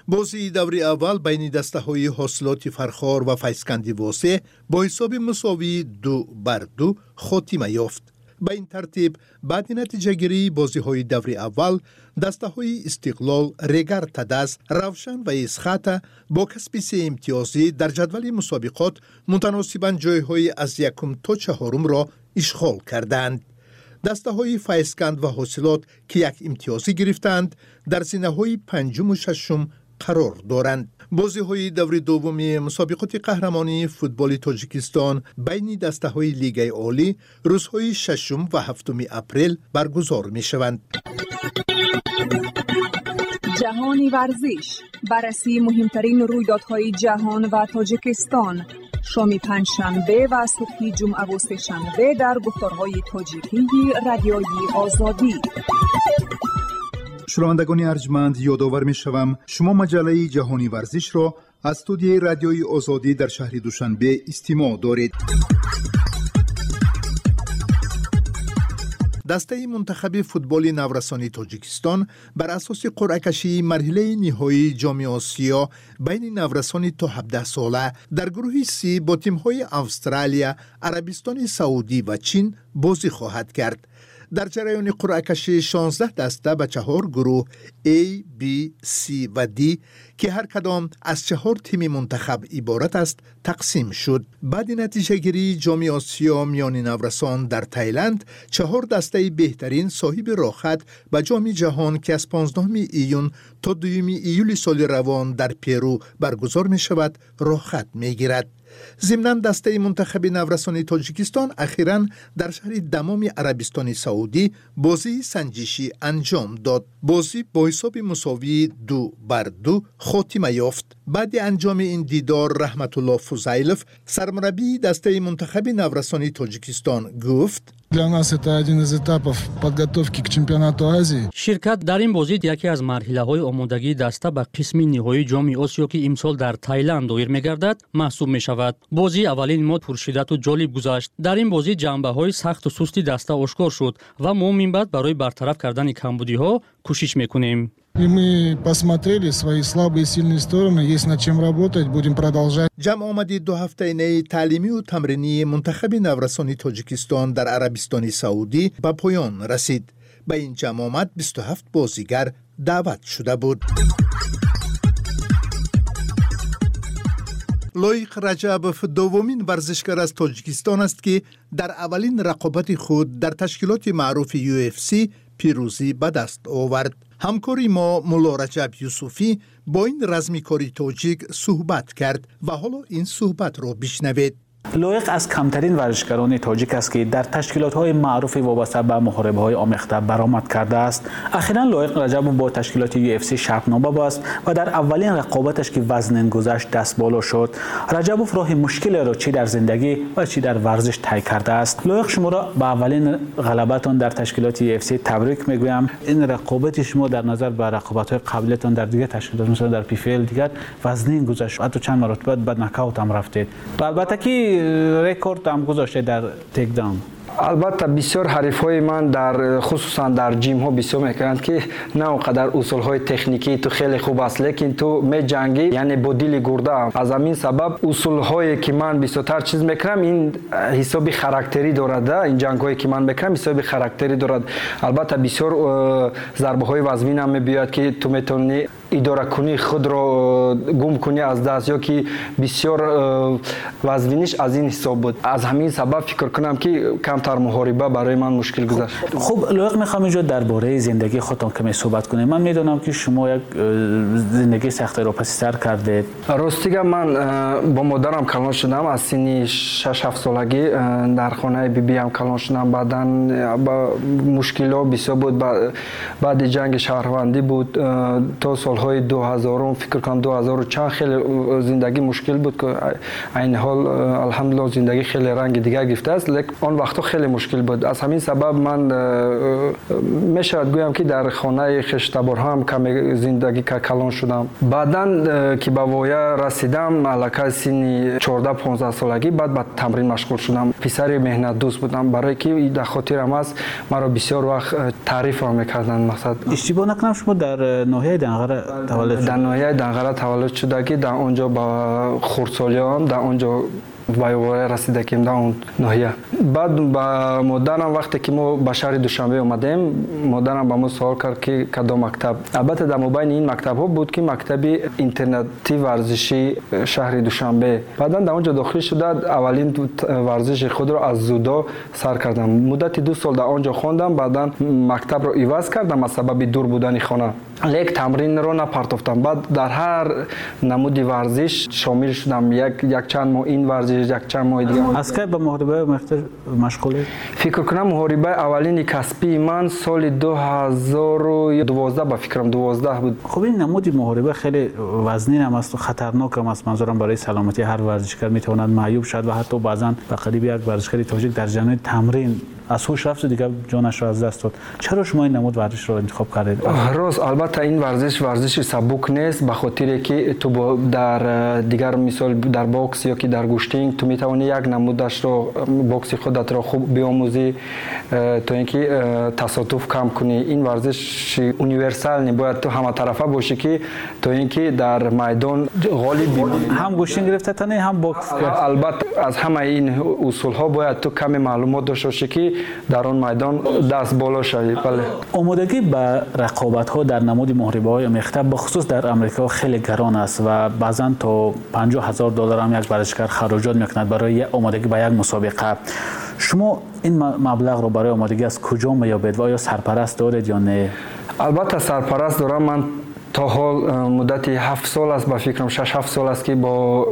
بازی دوری اول بین دسته‌های حاصلات فرخار و فیضکندی واسه با حساب مساوی دو بر دو خاتمه یافت. به این ترتیب بعد نتیجه گیری بازی های دوری اول دسته های استقلال، ریگر تدز، روشن و اسخاته با کسب سه امتیازی در جدول مسابقات متناسباً جای های از یکم تا چهارم را اشغال کردند. دسته های فیضکند و حاصلات که یک امتیازی گرفتند در زینه های پنجم و ششم قرار دارند. بازی های دوری دومی مسابقات قهرمانی فوتبال تاجیکستان بین دسته های لیگ عالی روزهای ششم و هفتم اپریل برگزار می شوند. جهانی ورزش، بررسی مهمترین رویدادهای جهان و تاجیکستان، شام پنجشنبه و صبح جمعه و سه‌شنبه در گفتارهای تاجیکی رادیویی آزادی. شنوندگان ارجمند، یادآور می شوم شما مجله جهانی ورزش را از استودیوی رادیوی آزادی در شهر دوشنبه استماع دارید. دسته منتخب فوتبال نورسانی تاجیکستان بر اساس قرعه کشی مرحله نهایی جام آسیا بین نورسان تا هفده ساله در گروه سی با تیم‌های استرالیا، عربستان سعودی و چین بازی خواهد کرد. در جریان قرعه کشی شانزده دسته به چهار گروه A, B, C و D که هر کدام از چهار تیم منتخب عبارت است تقسیم شد. بعد نتیجه گیری جام آسیا میان نورسان در تایلند، چهار دسته بهترین صاحب راحت به جام جهان که از پانزدهم ایون تا دوم ایول سال روان در پیرو برگزار می شود راحت می گیرد. ضمناً دسته منتخب نورسان تاجیکستان اخیراً در شهر دمام عربستان سعودی بازی سنجشی انجام داد. بازی با حساب مساوی دو بر دو خاتمه یافت. بعد انجام این دیدار رحمت الله فضیلف سرمربی دسته منتخب نورسان تاجیکستان گفت: Для нас это один из этапов подготовки к чемпионату Азии. شرکت در این بازی یکی از مرحله‌های آمادگی دسته به قسم نهایی جام آسیا که امسال در تایلند دایر می‌گردد محسوب می‌شود. بازی اولین ما پرشدت و جالب گذشت. در این بازی جنبه‌های سخت و سستی دسته آشکار شد و ما من بعد برای برطرف کردن کمبودی‌ها کوشش می‌کنیم. И мы посмотрели свои слабые и сильные стороны, есть над чем работать, будем продолжать. جمع آمدی دو هفته نی تعلیمی و تمرینی منتخب نورسان تاجیکستان در عربستان سعودی به پایان رسید. به این جمع آمد بیست و هفت بازیگر دعوت شده بود. لایق رجبوف دومین ورزشکار از تاجیکستان است که در اولین رقابت خود در تشکیلات معروف یو اف سی پیروزی به دست آورد. همکاری ما مولا رجب یوسفی با این رزمیکاری تاجیک صحبت کرد و حالا این صحبت را بشنوید. لایق از کمترین ورزشکاران تاجیک است که در تشکیلات‌های معروف وابسته به محاربه‌های آمیخته برآمد کرده است. اخیراً لایق رجب با تشکیلات یو اف سی شرطنامه بست و در اولین رقابتش که وزن گذشت دست بالا شد. رجبوف راه مشکل را چی در زندگی و چی در ورزش طی کرده است. لایق شما را به اولین غلبتان در تشکیلات یو اف سی تبریک میگویم. این رقابت شما در نظر به رقابت‌های قبلیتان در دیگر تشکیلات مثل در پی فی ال دیگر وزن گذشت، حتی چند مرتبه بعد نکاوت هم رفتید. البته که رکورد هم گذاشته در تیک داون. البته بسیار حریفای من در خصوصا در جیم ها بسیار میکنند که نه اونقدر اصول های تکنیکی تو خیلی خوب است، لیکن تو می جنگی یعنی با دل گرده. از همین سبب اصول هایی که من بسیار چیز میکنم این حسابی خاراکتری دارد. این جنگ هایی که من میکنم حسابی خاراکتری دارد. البته بسیار ضربه های وزمین هم میبیاد که تو میتونی اداره کنی، خود را گم کنی از دست، یا که بسیار وزنیش از این حساب بود. از همین سبب فکر کنم که کمتر محاربه برای من مشکل گذشت. خب لایق میخوام اینجا درباره زندگی خودتان کمی صحبت کنیم. من میدونم که شما یک زندگی سخت را پس سر کردید. راستیگه من با مادرم کلان شدم از سن شش هفت سالگی در خانه بی بی ام کلان شدم. بعداً با مشکلات بسیار بود. بعد جنگ شهروندی بود تا سالهای دو هزار فکر کنم دو هزار و چند خیلی زندگی مشکل بود که این حال الحمدلله زندگی خیلی رنگ دیگر گرفته است، لیکن آن وقتا خیلی مشکل بود. از همین سبب من میشود گویم که در خانه خشتبار هم کمی زندگی کلان شدم. بعداً که به وایه رسیدم علاقه سن چهارده پانزده سالگی بعد به تمرین مشغول شدم. پسر مهنت دوست بودم برای که در خاطرم است مرا بسیار وقت تعریف هم میکردن. مقصد اشتباه نکنم شما در ناحیه دنقره تولد شد؟ در ناحیه دنغره تولد شدگی در اونجا با خردسالیان در اونجا وایواره رسیدگیم در اون ناحیه. بعد با مادرم وقتی که ما به شهر دوشنبه اومدیم مادرم با ما سوال کرد که کدام مکتب. البته در مابین این مکتب ها بود که مکتب اینترنتی ورزشی شهر دوشنبه. بعدا در اونجا داخل شده اولین ورزش خود را از زودو سر کردم. مدت دو سال در اونجا خواندم. بعدا مکتب را عوض کردم از سبب دور بودن خانه. لیک تمرین رو نپرتافتم. بعد در هر نمودی ورزش شامل شدم. یک یک چند ماه این ورزش یک چند ماه دیگه. از کی به محاربه مشغولی؟ فکر کنم محاربه اولین کسبی من سال دو هزار و دوازده به فکرم دوازده بود. خب این نمود محاربه خیلی وزنین هم است و خطرناک هم است. منظورم برای سلامتی هر ورزشکار میتواند معیوب شد و حتی بعضا به قریب یک ورزشکار تاجیک در جریان تمرین از هوش رفت و دیگه جانش را از دست داد. چرا شما این نمود ورزش رو انتخاب کردید؟ راست البته این ورزش ورزش سبک نیست به خاطر که تو در دیگر مثال در باکس یا که در گوشتینگ تو میتونی یک نمودش رو باکس خودت را خوب بیاموزی تا اینکه تصادف کم کنی. این ورزش یونیورسال نباید تو همه طرفه باشی که تا اینکه در میدان غالب بمونی. هم گوشتینگ گرفته تنه هم باکس. البته از همه این اصول ها باید تو کمی معلومات داشته باشی که در آن میدان دست بالا شوی. بله. آمادگی به رقابت ها در نمود محاربه های مختلف به خصوص در امریکا خیلی گران است و بعضا تا پنجاه هزار دلار هم یک ورزشکار خراجات میکند برای آمادگی به یک مسابقه. شما این مبلغ رو برای آمادگی از کجا میابید و آیا سرپرست دارید یا نه؟ البته سرپرست دارم. من تا حال مدت هفت سال است به فکرم شش هفت سال است که با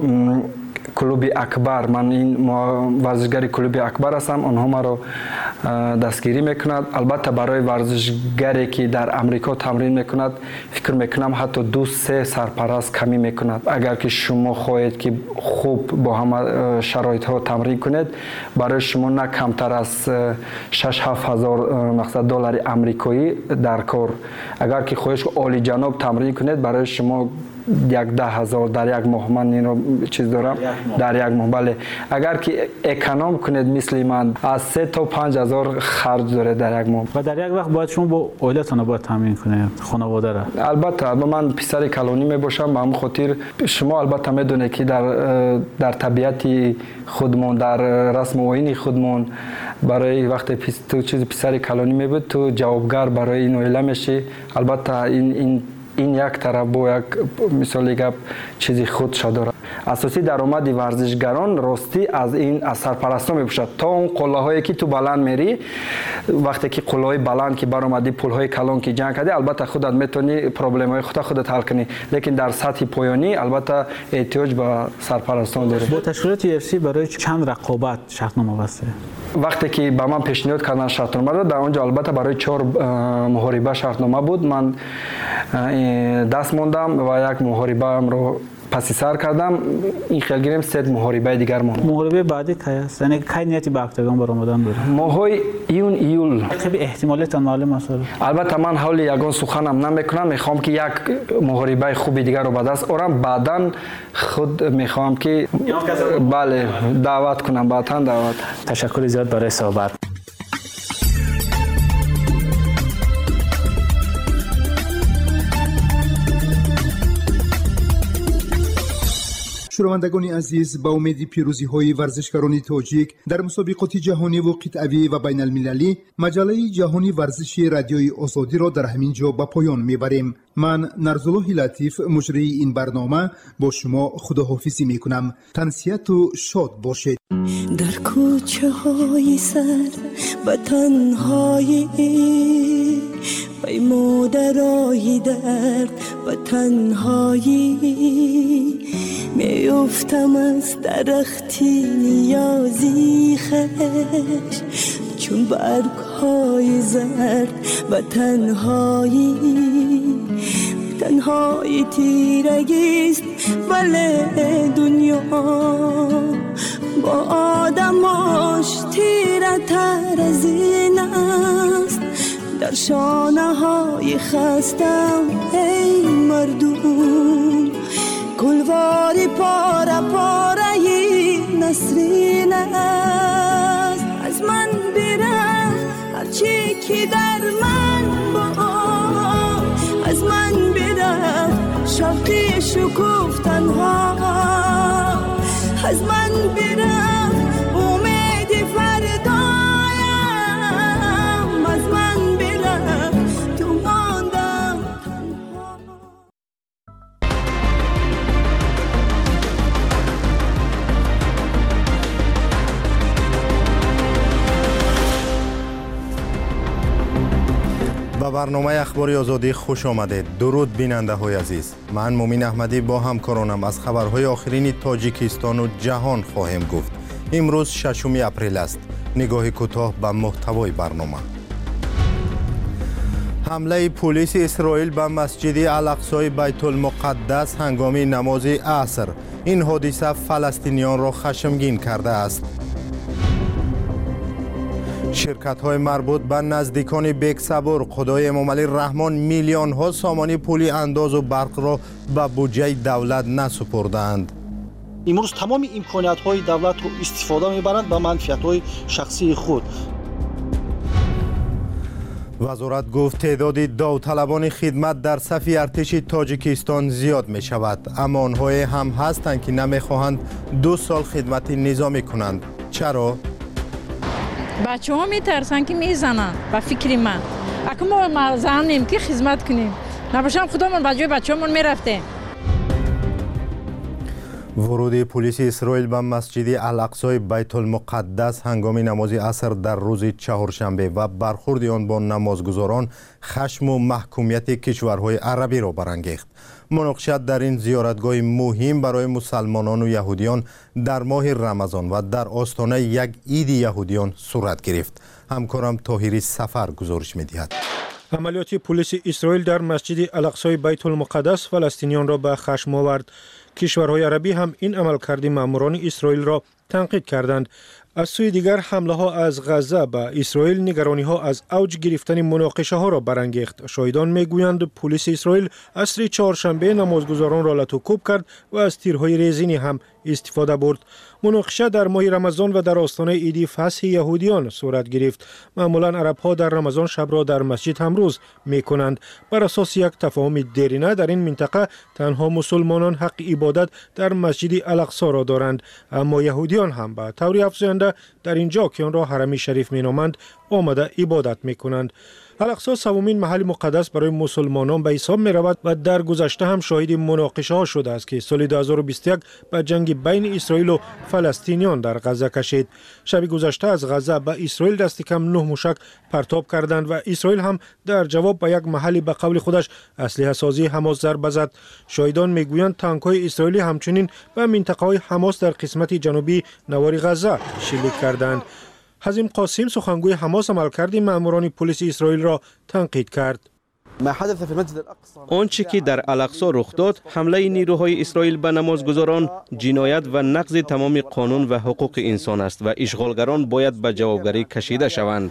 کلوب اکبر من این ورزشگری کلوب اکبر هستم. آنها ما رو دستگیری میکند. البته برای ورزشگری که در امریکا تمرین میکند فکر میکنم حتی دو سه سرپرست کمی میکند. اگر که شما خواهید که خوب با همه شرایط ها تمرین کنید برای شما نه کمتر از شش هفت هزار مقصد دلار امریکایی در کار. اگر که خواهید عالی جناب تمرین کنید برای شما یک ده هزار در یک ماه. من این رو چیز دارم در یک ماه. بله. اگر که اکانوم کنید مثل من از سه تا پنج هزار خرج داره در یک ماه. و در یک وقت باید شما با عائلتون باید تامین کنید خانواده را؟ البته من پسر کلانی می باشم. به همین خاطر شما البته میدونید که در در طبیعت خودمون در رسم و آیین خودمون برای وقت تو چیز پسر کلانی می بود تو جوابگر برای این عائله میشی. البته این این این یک طرف با یک مثال گپ چیزی خود شده داره. اساسی درآمد ورزشگران راستی از این از سرپرستا میباشد تا اون قله‌هایی که تو بلند میری وقتی که قله‌های بلند که برآمدی پل‌های کلان که جنگ کردی البته خودت میتونی پرابلم‌های خودت خودت حل کنی. لیکن در سطح پایانی البته احتیاج به سرپرستان داره. با تشکیلات یو اف سی برای چند رقابت شرطنامه بسته؟ وقتی که به من پیشنهاد کردن شرطنامه رو در اونجا البته برای چهار محاربه شرطنامه بود. من دست موندم و یک محاربه هم رو پسی سر کردم. این خیال گیریم سه محاربه دیگر مون. محاربه بعدی کی است؟ یعنی کی نیتی به اکتاگون برآمدن داره؟ ماهای ایون ایول. خیلی احتمالات معلوم است. البته من حول یگان سخنم نمیکنم. میخوام که یک محاربه خوبی دیگر رو به دست آورم. بعداً خود میخوام که بله دعوت کنم. بعداً دعوت. تشکر زیاد برای صحبت. شنوندگان عزیز، با امید پیروزی های ورزشکاران تاجیک در مسابقات جهانی و قطعی و بین المللی مجله جهانی ورزش رادیوی آزادی را در همین جا به پایان میبریم. من نرزالله لطیف مجری این برنامه با شما خداحافظی میکنم. تنسیت و شاد باشید. در کوچه های سر به تنهایی پیمودرای درد به تنهایی میافتم از درختی نیازی خش چون برگ های زرد به تنهایی تنهایی تیرگیست ولی دنیا با آدماش تیره تر از این است. در شانه های خستم ای مردم گلواری پاره پاره نسرین است. از من برفت هرچی که در من با از من برفت شکوف تنها از من برم امید فردایم از من برم تو ماندم به برنامه اخبار آزادی خوش آمدید. درود بیننده های عزیز. من مومین احمدی با همکارانم از خبرهای آخرین تاجیکستان و جهان خواهیم گفت. امروز ششم اپریل است. نگاه کوتاه به محتوای برنامه. حمله پلیس اسرائیل به مسجد الاقصی بیت المقدس هنگام نماز عصر. این حادثه فلسطینیان را خشمگین کرده است. شرکت‌های مربوط به نزدیکان بیک‌صبر خدای امامعلی رحمان میلیون‌ها سامانی پولی انداز و برق را به بودجه دولت نسپردند. امروز تمام امکانیت‌های دولت رو استفاده می‌برند به منفعت‌های شخصی خود. وزارت گفت تعداد داوطلبان خدمت در صف ارتش تاجیکستان زیاد می شود، اما آنها هم هستند که نمی‌خواهند دو سال خدمت نظامی کنند. چرا؟ بچه ها می ترسن که می زنن به فکر من. اکنون ما زنیم که خدمت کنیم، نباشم خودمون به جای بچه همون می رفتیم. ورود پلیس اسرائیل به مسجد الاقصی بیت المقدس هنگام نماز عصر در روز چهارشنبه و برخورد آن با نمازگزاران خشم و محکومیت کشورهای عربی را برانگیخت. مناقشه در این زیارتگاه مهم برای مسلمانان و یهودیان در ماه رمضان و در آستانه یک عید یهودیان صورت گرفت. همکارم طاهری سفر گزارش می‌دهد. عملیات پلیس اسرائیل در مسجد الاقصی بیت المقدس فلسطینیان را به خشم آورد. کشورهای عربی هم این عملکرد ماموران اسرائیل را تنقید کردند. از سوی دیگر حمله ها از غزه به اسرائیل نگرانی ها از اوج گرفتن مناقشه ها را برانگیخت. شاهدان میگویند پلیس اسرائیل عصر چهارشنبه نمازگزاران را لطوکوب کرد و از تیرهای ریزینی هم استفاده برد. مناقشه در ماه رمضان و در آستانه عید فصح یهودیان صورت گرفت. معمولا عرب ها در رمضان شب را در مسجد هم روز می کنند. بر اساس یک تفاهم دیرینه در این منطقه تنها مسلمانان حق عبادت در مسجد الاقصی را دارند، اما یهودیان هم به طور افزاینده در اینجا که آن را حرم شریف می نامند آمده عبادت می کنند. الاقصی سومین محل مقدس برای مسلمانان به حساب می رود و در گذشته هم شاهد مناقشه ها شده است که سال دو هزار و بیست و یک به جنگ بین اسرائیل و فلسطینیان در غزه کشید. شب گذشته از غزه به اسرائیل دست کم نه موشک پرتاب کردند و اسرائیل هم در جواب به یک محلی به قول خودش اسلحه سازی حماس ضربه زد. شاهدان میگویند تانک های اسرائیلی همچنین به منطقه های حماس در قسمت جنوبی نوار غزه شلیک کردند. حزیم قاسم سخنگوی حماس عملکرد ماموران پلیس اسرائیل را تنقید کرد. آنچه که در الاقصی رخ داد حمله نیروهای اسرائیل به نمازگزاران جنایت و نقض تمام قانون و حقوق انسان است و اشغالگران باید به جوابگری کشیده شوند.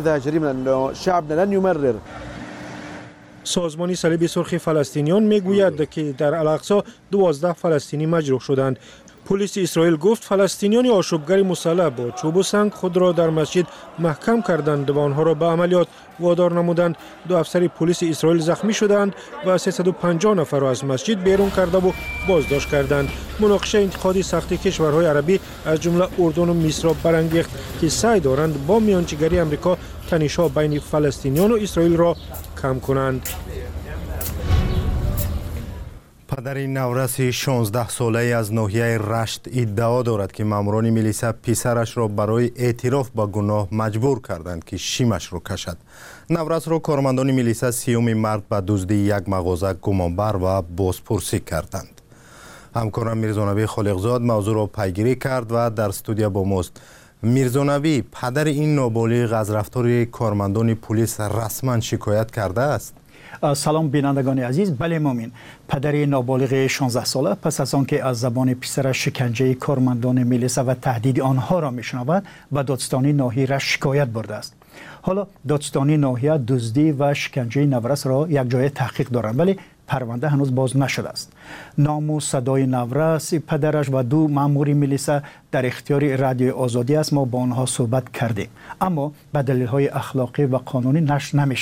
سازمان صلیب سرخ فلسطینیان میگوید که در الاقصی دوازده فلسطینی مجروح شدند. پلیس اسرائیل گفت فلسطینیان آشوبگر مسلح با چوب و سنگ خود را در مسجد محکم کردند و آنها را به عملیات وادار نمودند. دو افسر پلیس اسرائیل زخمی شدند و سیصد و پنجاه نفر را از مسجد بیرون کرده و بازداشت کردند. مناقشه انتقادی سخت کشورهای عربی از جمله اردن و مصر را برانگیخت که سعی دارند با میانجیگری آمریکا تنش‌ها بین فلسطینیان و اسرائیل را کم کنند. پدر نورس شانزده ساله از ناحیه رشت ادعا دارد که ماموران میلیسا پسرش را برای اعتراف به گناه مجبور کردند که شیمش را کشد. نورس را کارمندان میلیسا سیوم مرد به دزدی یک مغازه گمانبر و بازپرسی کردند. همکارم میرزانوی خالقزاد موضوع را پیگیری کرد و در استودیو با ماست. میرزانوی، پدر این نابالغ از رفتار کارمندان پلیس رسما شکایت کرده است؟ سلام بینندگان عزیز. بله مومین، پدر نابالغ شانزده ساله پس از آنکه از زبان پسرش شکنجه کارمندان میلیسا و تهدید آنها را میشنود به دادستانی ناحیه را شکایت برده است. حالا دادستانی ناحیه دزدی و شکنجه نورس را یک جای تحقیق دارند، ولی پرونده هنوز باز نشده است. نام و صدای نورس، پدرش و دو مأمور میلیسا در اختیار رادیو آزادی است. ما با آنها صحبت کردیم، اما به دلیل های اخلاقی و قانونی نشر نمی شود.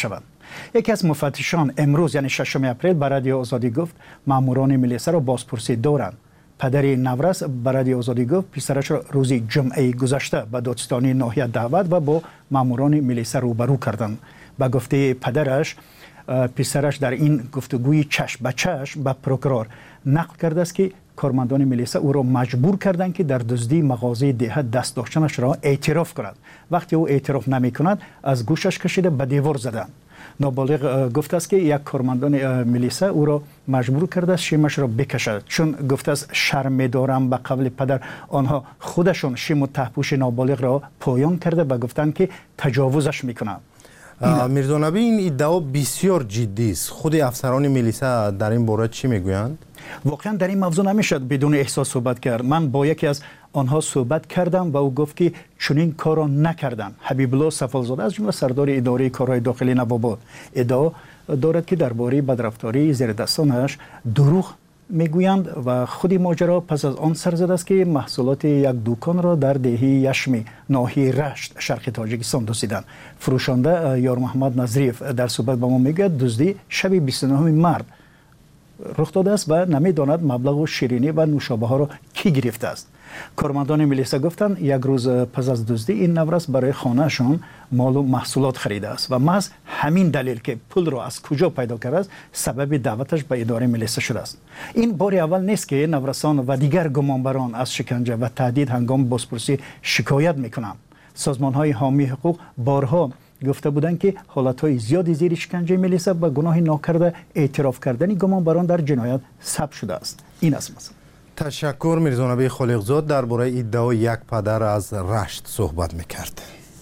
یکی از مفتشان امروز یعنی ششم اپریل به رادیو آزادی گفت ماموران ملیسا را بازپرسی دارند. پدر نورس به رادیو آزادی گفت پسرش را روز جمعه گذشته به دادستانی ناحیه دعوت و با ماموران ملیسا روبرو کردند. به گفته پدرش پسرش در این گفتگوی چشم به چشم به پروکرور نقل کرده است که کارمندان ملیسا او را مجبور کردند که در دزدی مغازه ده دست داشتنش را اعتراف کند. وقتی او اعتراف نمی کند از گوشش کشیده به دیوار زدند. نابالغ گفته است که یک کارمندان ملیسا او را مجبور کرده است شیمش را بکشد، چون گفته است شرم می‌دارم به قول پدر آنها خودشون شیم و تحپوش نابالغ را پایان کرده و گفتند که تجاوزش میکنند. میرزا نبی این ادعا بسیار جدی است. خود افسران ملیسا در این باره چی میگویند؟ واقعا در این موضوع نمیشد بدون احساس صحبت کرد. من با یکی از آنها صحبت کردم و او گفت که چنین کار را نکردن. حبیب الله سفالزاده از جمله سردار اداره کارهای داخلی نوآباد ادعا دارد که درباره بدرفتاری زیر دستانش دروغ میگویند و خود ماجرا پس از آن سر زده است که محصولات یک دکان را در دهه یشمی ناحیه رشت شرق تاجیکستان دزدیدند. فروشنده یار محمد نظریف در صحبت با ما میگوید دزدی شب بیست و نهم مارس رخ داده است و نمیداند مبلغ و شیرینی و نوشابه ها را کی گرفته است. کارمندان ملیسا گفتند یک روز پس از دزدی این نورس برای خانهشان مال و محصولات خریده است و محض همین دلیل که پول را از کجا پیدا کرده است سبب دعوتش به اداره ملیسا شده است. این بار اول نیست که نورسان و دیگر گمانبران از شکنجه و تهدید هنگام بازپرسی شکایت میکنند. سازمان‌های حامی حقوق بارها گفته بودند که حالت‌های زیادی زیر شکنجه ملیسا و گناه ناکرده اعتراف کردن گمانبران در جنایت ثبت شده است. این است مثلا. تشکر. میرزا نبی خالقزاد درباره ادعای یک پدر از رشت صحبت میکرد.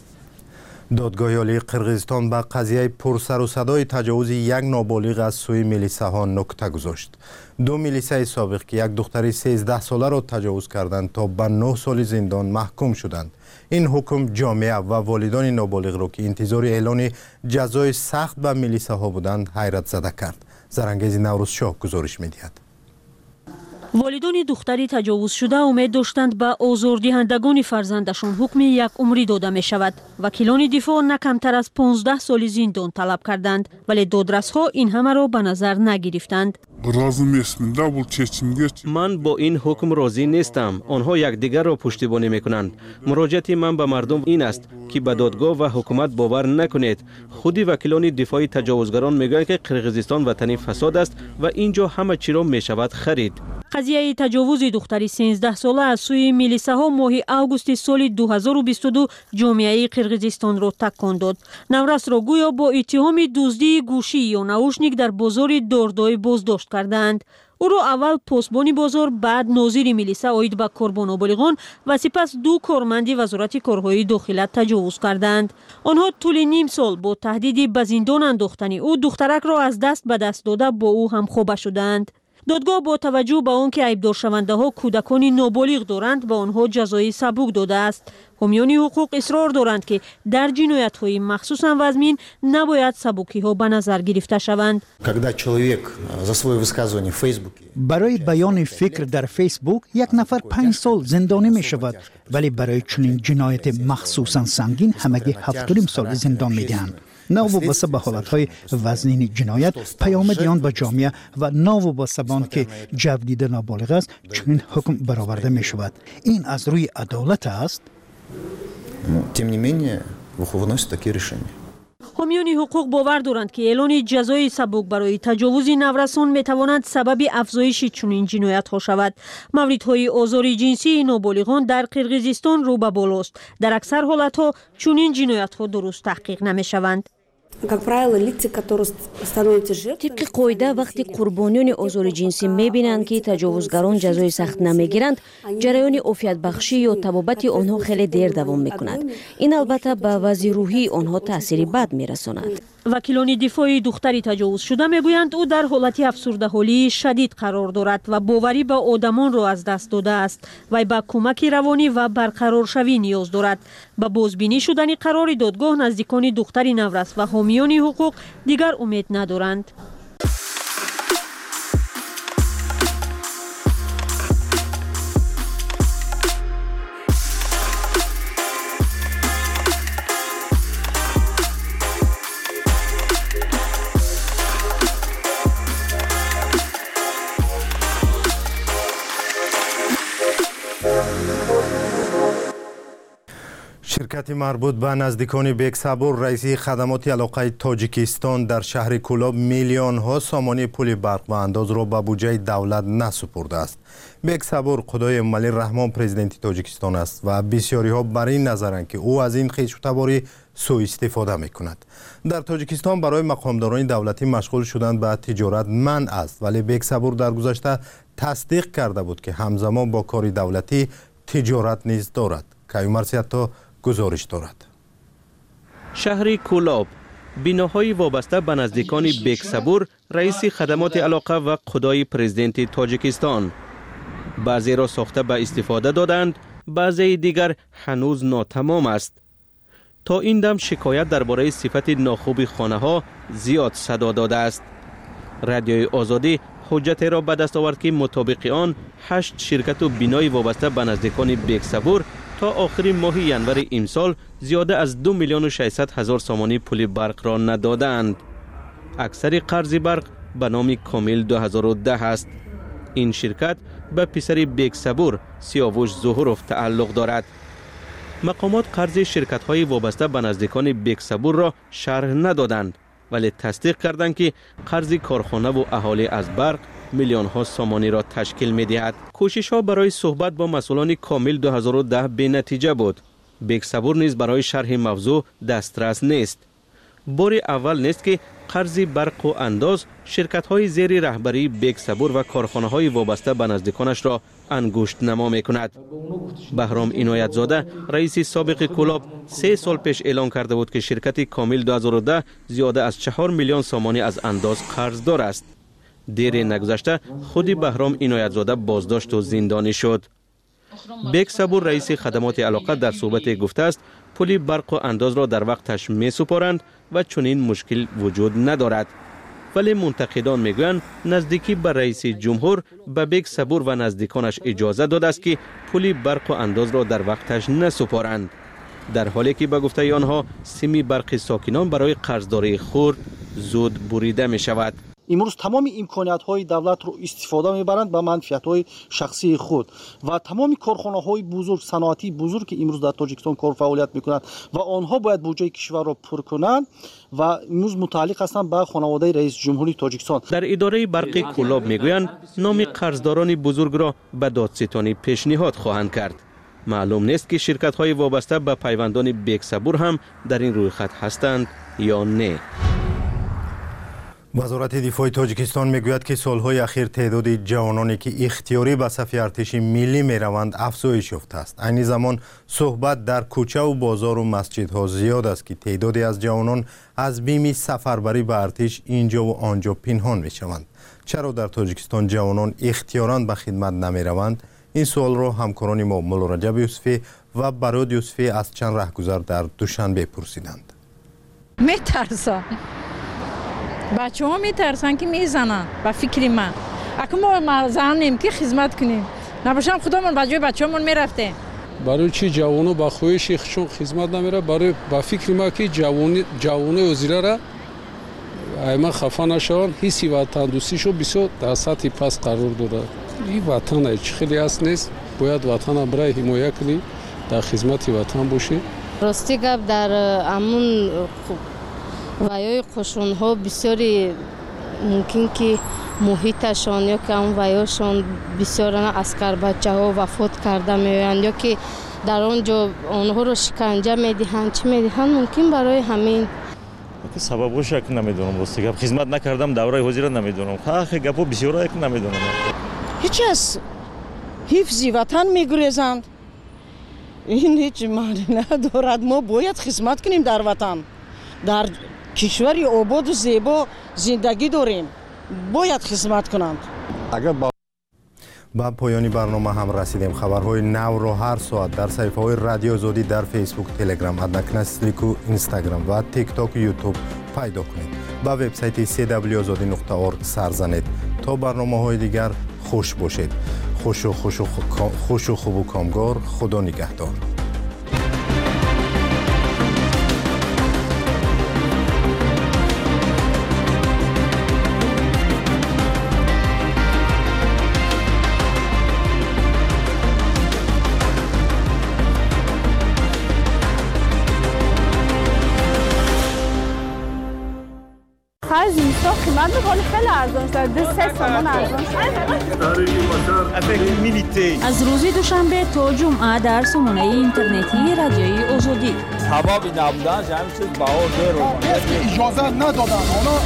دادگاه عالی قرقیزستان به قضیه پرسر و صدای تجاوز یک نابالغ از سوی ملیساها نکته گذاشت. دو ملیسای سابق که یک دختری سیزده ساله را تجاوز کردند تا به نه سال زندان محکوم شدند. این حکم جامعه و والدان نابالغ را که انتظار اعلان جزای سخت به ملیساها بودند حیرت زده کرد. زرنگیز نوروز شاه گزارش می‌دهد. والدان دختری تجاوز شده امید داشتند به آزاردهندگان فرزندشان حکم یک عمری داده می شود. وکیلان دفاع نه کمتر از پانزده سال زندان طلب کردند ولی دادرس‌ها این همه را به نظر نگرفتند. من با این حکم راضی نیستم. آنها یکدیگر را پشتیبانی میکنند. مراجعت من به مردم این است که به دادگاه و حکومت باور نکنید. خود وکیلان دفاعی تجاوزگران میگویند که قرقیزستان وطن فساد است و اینجا همه چی را میشود خرید. قضیه تجاوز دختری سیزده ساله از سوی ملیساها ماه اوگوست سال دو هزار و بیست و دو جامعه قرقیزستان را تکان داد. نورس را گویا با اتهام دزدی گوشی یا ناوشنیک در بازار داردای بازداشت کردند. او را اول پاسبان بازار، بعد ناظر ملیسا عاید به کاربان نابالغان و سپس دو کارمند وزارت کارهای داخله تجاوز کردند. آنها طول نیم سال با تهدید به زندان انداختن او دخترک را از دست به دست داده با او هم خوابه شدند. دادگاه با توجه به آنکه عیبدار شونده ها کودکان نابالغ دارند به آنها جزای سبک داده است. حامیان حقوق اصرار دارند که در جنایت های مخصوصا وزمین نباید سبکی ها به نظر گرفته شوند. برای بیان فکر در فیسبوک یک نفر پنج سال زندانی می شود ولی برای چنین جنایت مخصوصا سنگین همگی هفت و نیم سال زندان می دهند. ناوابسته به حالتهای وزنین جنایت پیامد آن به جامعه و ناوابسته به آنکه جو دیده نابالغ است چنین حکم برآورده می شود. این از روی عدالت است. Тем не менее, выносят такие решения. حامیان حقوق باور دارند که اعلان جزای سبک برای تجاوز نورسان میتواند سبب افزایش چنین جنایت ها شود. موردهای آزار جنسی نابالغان در قرقیزستان رو به بالاست. در اکثر حالت ها چنین جنایت ها درست تحقیق نمی شوند. طبق قاعده وقتی قربانیان آزار جنسی میبینند که تجاوزگران جزای سخت نمیگیرند جریان عافیت بخشی یا طبابت آنها خیلی دیر دوام میکند. این البته به وضع روحی آنها تأثیری بد میرساند. وکیلان دفاعی دختری تجاوز شده میگویند او در حالت افسرده حالی شدید قرار دارد و باوری به آدمان را از دست داده است و به کمک روانی و برقرار شوی نیاز دارد. با بازبینی شدن قرار دادگاه نزدیکان دختری نورس و حامیان حقوق دیگر امید ندارند. شرکت مربوط به نزدیکان بیگ صبور رئیس خدمات علاقه تاجیکستان در شهر کولاب میلیون ها سامانه پول برق و انداز را به بودجه دولت نسپرده است. بیگ صبور خدای ملی رحمان پرزیدنت تاجیکستان است و بسیاری ها بر این نظرند که او از این خویشتباری سوء استفاده می کند. در تاجیکستان برای مقامداران دولتی مشغول شدن به تجارت منع است، ولی بیگ صبور در گذشته تصدیق کرده بود که همزمان با کار دولتی تجارت نیز دارد. کیومرث حتی گزارش دارد. شهر کولاب بیناهای وابسته به نزدیکان بیگ صبور رئیس خدمات علاقه و خدای پرزیدنت تاجیکستان. بعضی را ساخته به استفاده دادند، بعضی دیگر هنوز ناتمام است. تا این دم شکایت درباره صفت ناخوب خانه ها زیاد صدا داده است. رادیوی آزادی حجت را به دست آورد که مطابق آن هشت شرکت و بینای وابسته به نزدیکان بیگ صبور تا آخر ماه ینور امسال زیاده از دو میلیون و ششصد هزار سامانه پول برق را ندادند. اکثر قرض برق به نام کامل دو هزار و ده است. این شرکت به پسر بیگ صبور سیاوش ظهورف تعلق دارد. مقامات قرض شرکت های وابسته به نزدیکان بیگ صبور را شرح ندادند، ولی تصدیق کردند که قرض کارخانه و اهالی از برق میلیون ها سامانی را تشکیل می دهد. کوشش ها برای صحبت با مسئولان کامل دو هزار و ده بی نتیجه بود. بیگ صبور نیز برای شرح موضوع دسترس نیست. بار اول نیست که قرض برق و انداز شرکت های زیر رهبری بیگ صبور و کارخانه های وابسته به نزدیکانش را انگشت نما می کند. بهرام عنایت زاده رئیس سابق کولاب سه سال پیش اعلان کرده بود که شرکت کامل دو هزار و ده زیاده از چهار میلیون سامانی از انداز قرض دار است. دیر نگذشته خود بهرام عنایت زاده بازداشت و زندانی شد. بیگ صبور رئیس خدمات علاقه در صحبت گفته است پول برق و انداز را در وقتش می سپارند و چنین مشکل وجود ندارد. ولی منتقدان میگویند نزدیکی به رئیس جمهور به بیگ صبور و نزدیکانش اجازه داده است که پول برق و انداز را در وقتش نسپارند، در حالی که به گفته آنها سیم برق ساکنان برای قرضداری خرد زود بریده می شود. امروز تمام امکانات های دولت رو استفاده میبرند به منفعت های شخصی خود و تمام کارخانه های بزرگ صنعتی بزرگ که امروز در تاجیکستان کار فعالیت میکنند و آنها باید بودجه کشور را پر کنند و امروز متعلق هستند به خانواده رئیس جمهوری تاجیکستان. در اداره برق کولاب میگویند نام قرضداران بزرگ را به دادستانی پیشنهاد خواهند کرد. معلوم نیست که شرکت های وابسته به پیوندان بیگ صبور هم در این رویخط هستند یا نه. وزارت دفاع تاجیکستان میگوید که سالهای اخیر تعداد جوانانی که اختیاری به صف ارتش ملی میروند افزایش یافته است. عین زمان صحبت در کوچه و بازار و مسجدها زیاد است که تعدادی از جوانان از بیم سفربری به ارتش اینجا و آنجا پنهان میشوند. چرا در تاجیکستان جوانان اختیارا به خدمت نمیروند؟ این سوال را همکاران ما مولا رجب یوسفی و براد یوسفی از چند رهگذر در دوشنبه پرسیدند. میترسم. بچه ها میترسن که میزنن به فکر من. اکنون ما زنیم که خدمت کنیم. نباشم خودمون به جای بچه همون میرفتیم. برای چی جوانو با خویش خشون خدمت نمیره؟ برای با فکر ما که جوانی جوانه وزیره را ایما خفا نشون حسی وطن دوستیشو بسیار در سطح پس قرار داده. این وطن هیچ خیلی است نیست. باید وطن برای حمایت کنی، در خدمت وطن باشی. راستی گپ در امون ویای قشون ها بسیاری ممکن که محیطشان یا که اون ویاشان بسیار اسکر بچه ها وفات کرده میویند یا که در آنجا آنها رو شکنجه میدهند چی میدهند ممکن برای همین سبب و شک نمیدونم. راستی گپ خدمت نکردم دوره حاضر نمیدونم. خیلی گپو بسیار یک نمیدونم. هیچ از حفظ وطن میگریزند. این هیچ معنی ندارد. ما باید خدمت کنیم در وطن. در کشوری آباد و زیبا زندگی داریم، باید خدمت کنند. اگر با با پایانی برنامه هم رسیدیم. خبرهای نو را هر ساعت در صفحه های رادیو آزادی در فیسبوک، تلگرام، ادناکنسلیکو، اینستاگرام و تیک تاک و یوتیوب پیدا کنید. با وبسایت سی دبلیو آزادی نقطه اورگ سر زنید. تا برنامه های دیگر خوش باشید. خوش و خوش و خوش و خوب و کامگار. خدا نگهدار. قیمت میکنه خیلی ارزان شده سه سومون ارزان شده. از روز دوشنبه تا جمعه در سامانه اینترنتی رادیوی آزادی حبابی نبودن جمعی چیز بهار دیر اجازه ندادن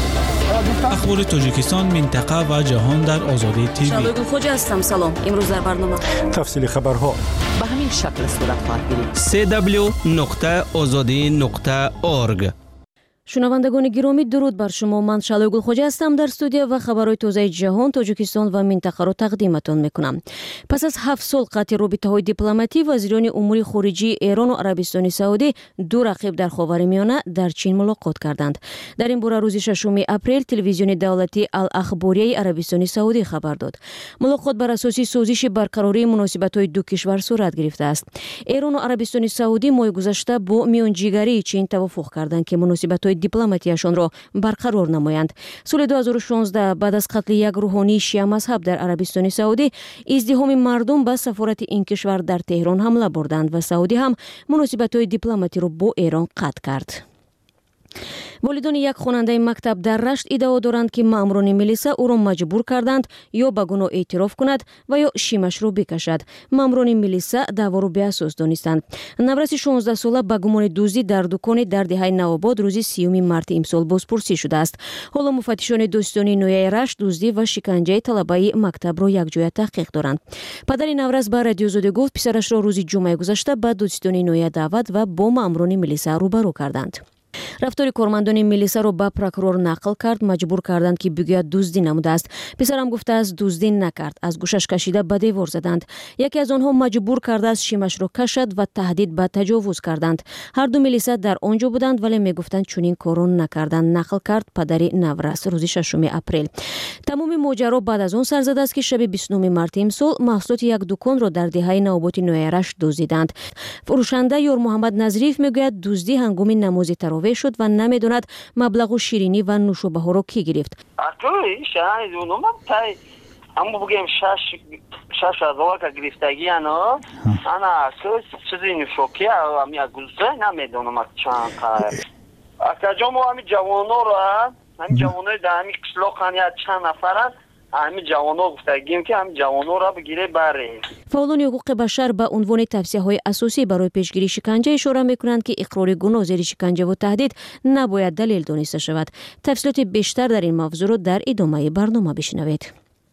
اخبار تاجیکستان، منطقه و جهان در آزادی تیوی. شالوگل خوجا هستم. سلام. امروز در برنامه تفصیل خبرها به همین شکل صورت خواهد گرفت. سی دبلیو نقطه آزادی نقطه اورگ. شنوندگان گرامی، درود بر شما. من شالوگل خوجا هستم در استودیو و خبرهای تازه جهان، تاجیکستان و منطقه را تقدیمتان میکنم. پس از هفت سال قطع رابطه‌های دیپلماتی، وزیران امور خارجه ایران و عربستان سعودی دو رقیب در خاورمیانه در چین ملاقات کردند. در این باره روز ششم اپریل تلویزیون دولتی الاخباریه عربستان سعودی خبر داد. ملاقات بر اساس سازش برقراری مناسبت‌های دو کشور صورت گرفته است. ایران و عربستان سعودی ماه گذشته با میانجیگری چین توافق کردند که مناسبت‌های دیپلماتیشان را برقرار نمایند. سال دو هزار و شانزده بعد از قتل یک روحانی شیعه مذهب در عربستان سعودی، ازدحام مردم به سفارت این کشور در تهران حمله بردند و سعودی هم مناسبت‌های دیپلماتی را با ایران قطع کرد. والدان یک خواننده مکتب در رشت ادعا دارند که ماموران ملیسا او را مجبور کردند یا به گناه اعتراف کند و یا شیمش را بکشد. ماموران ملیسا دعوا را بی‌اساس دانستند. نورس شانزده ساله به گمان دزدی در دکان در دهه نوآباد روز سیوم مارت امسال بازپرسی شده است. حالا مفتشان داستانی نویای رشت دزدی و شکنجه طلبه مکتب را یکجا تحقیق دارند. پدر نورس به رادیو زاده گفت پسرش را روز جمعه گذشته به داستانی نویای دعوت و با ماموران ملیسا روبرو کردند. رفتار کارمندان ملیسا را به پروکرور نقل کرد، مجبور کردند که بگوید دزدی نموده است. پسرم گفته است دزدی نکرد، از گوشش کشیده به دیوار زدند. یکی از آنها مجبور کرده است شیمش را کشد و تهدید به تجاوز کردند. هر دو ملیسا در آنجا بودند ولی میگفتند چنین کارو نکردند، نقل کرد پدر نورس روز ششم اپریل. تمام ماجرا بعد از آن سر زده است که شب بیست و نه مارت امسال محصولات یک دکان را در دهه نوآباد نویرش دزدیدند. فروشنده یار محمد نظریف میگوید دزدی هنگام نماز تراویح شد و نمیدوند مبلغ و شیرینی و نوشابه ها را کی گرفت. اکوی شاید اونم تای اما بگیم شش شش هزار که گرفتگی انا انا که چیزی نشوکی امی گلزه نمیدونم چند کار اکجا مو امی جوانو را امی جوانای در امی قشلاق هنیا چند نفرن همین جوانو گفتگیم که همین جوانو را بگیره بره. فعالان حقوق بشر به عنوان توصیه‌های اساسی برای پیشگیری شکنجه اشاره می‌کنند که اقرار گناه زیر شکنجه و تهدید نباید دلیل دانسته شود. تفصیلات بیشتر در این موضوع را در ادامه برنامه بشنوید.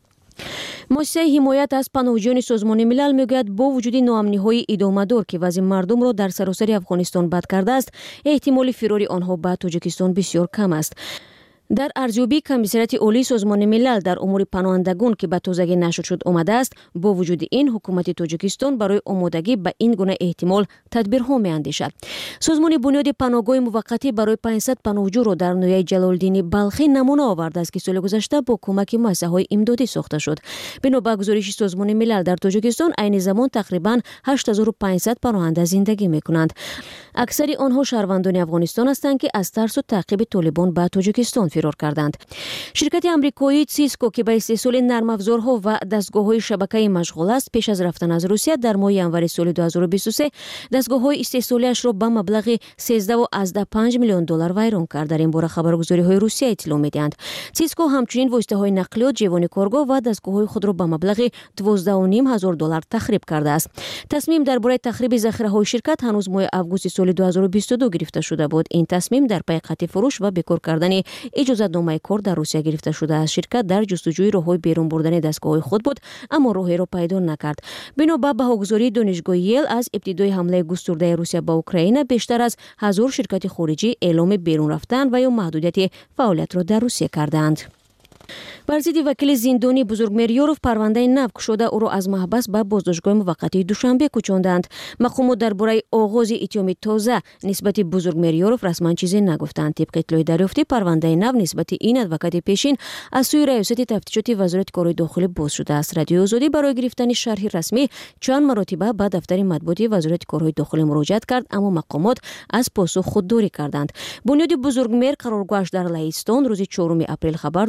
مؤسسه حمایت از پناهجویان سازمان ملل میگوید با وجود ناامنی‌های ادامه‌دار که وضع مردم را در سراسر افغانستان بد کرده است، احتمال فرار آنها به تاجیکستان بسیار کم است. در ارزیابی کمیسریت عالی سازمان ملل در امور پناهندگان که به تازگی نشر شد آمده است، با وجود این حکومت تاجیکستان برای آمادگی به این گونه احتمال تدبیرها می‌اندیشد. سازمان بنیاد پناهگاه موقتی برای پانصد پناهجو را در نویای جلال‌الدین بلخی نمونه آورده است که سال گذشته با کمک مؤسسه‌های امدادی ساخته شد. بنا به گزارش سازمان ملل در تاجیکستان عین زمان تقریباً هشت هزار و پانصد پناهنده زندگی می‌کنند. اکثر آنها شهروندان افغانستان هستند که از ترس و تعقیب طالبان به تاجیکستان فرار کردند. شرکت آمریکایی سیسکو که به استحصال نرم افزارها و دستگاه‌های شبکه‌ای مشغول است، پیش از رفتن از روسیه در ماه ژانویه سال دو هزار و بیست و سه دستگاه‌های استحصالیش را به مبلغ سیزده و پنج میلیون دلار ویران کرد. در این باره خبرگزاری‌های روسیه اطلاع می‌دهند. سیسکو همچنین واسطه‌های نقلیات، جوان کارگاه و دستگاه‌های خود را به مبلغ دوازده و نیم هزار دلار تخریب کرده است. تصمیم درباره تخریب ذخیره‌های شرکت هنوز ماه آگوست سال دو هزار و بیست و دو گرفته شده بود. این تصمیم در پی قطع فروش و بیکار کردن اجازه‌نامه کار در روسیه گرفته شده است. شرکت در جستجوی راه‌های بیرون بردن دستگاه‌های خود بود، اما راهی را پیدا نکرد. بنا به بهاگذاری دانشگاه یل، از ابتدای حمله گسترده روسیه به اوکراین بیشتر از هزار شرکت خارجی اعلام بیرون رفتن و یا محدودیت فعالیت را در روسیه کردند. بر ضد وکیل زندانی بزرگمیریوف پرونده نو گشوده او را از محبس به بازداشتگاه موقتی دوشنبه کوچاندند. مقامات درباره آغاز اتهام تازه نسبت بزرگمیریوف رسما چیزی نگفتند. طبق اطلاع دریافتی پرونده نو نسبت این ادوکات پیشین از سوی ریاست تفتیشات وزارت کارهای داخلی باز شده است. رادیو آزادی برای گرفتن شرح رسمی چند مرتبه به دفتر مطبوعاتی وزارت کارهای داخلی مراجعت کرد، اما مقامات از پاسخ خودداری کردند. بنیاد بزرگمیر قرارگاهش در لهستان روز چهارم اپریل خبر داد که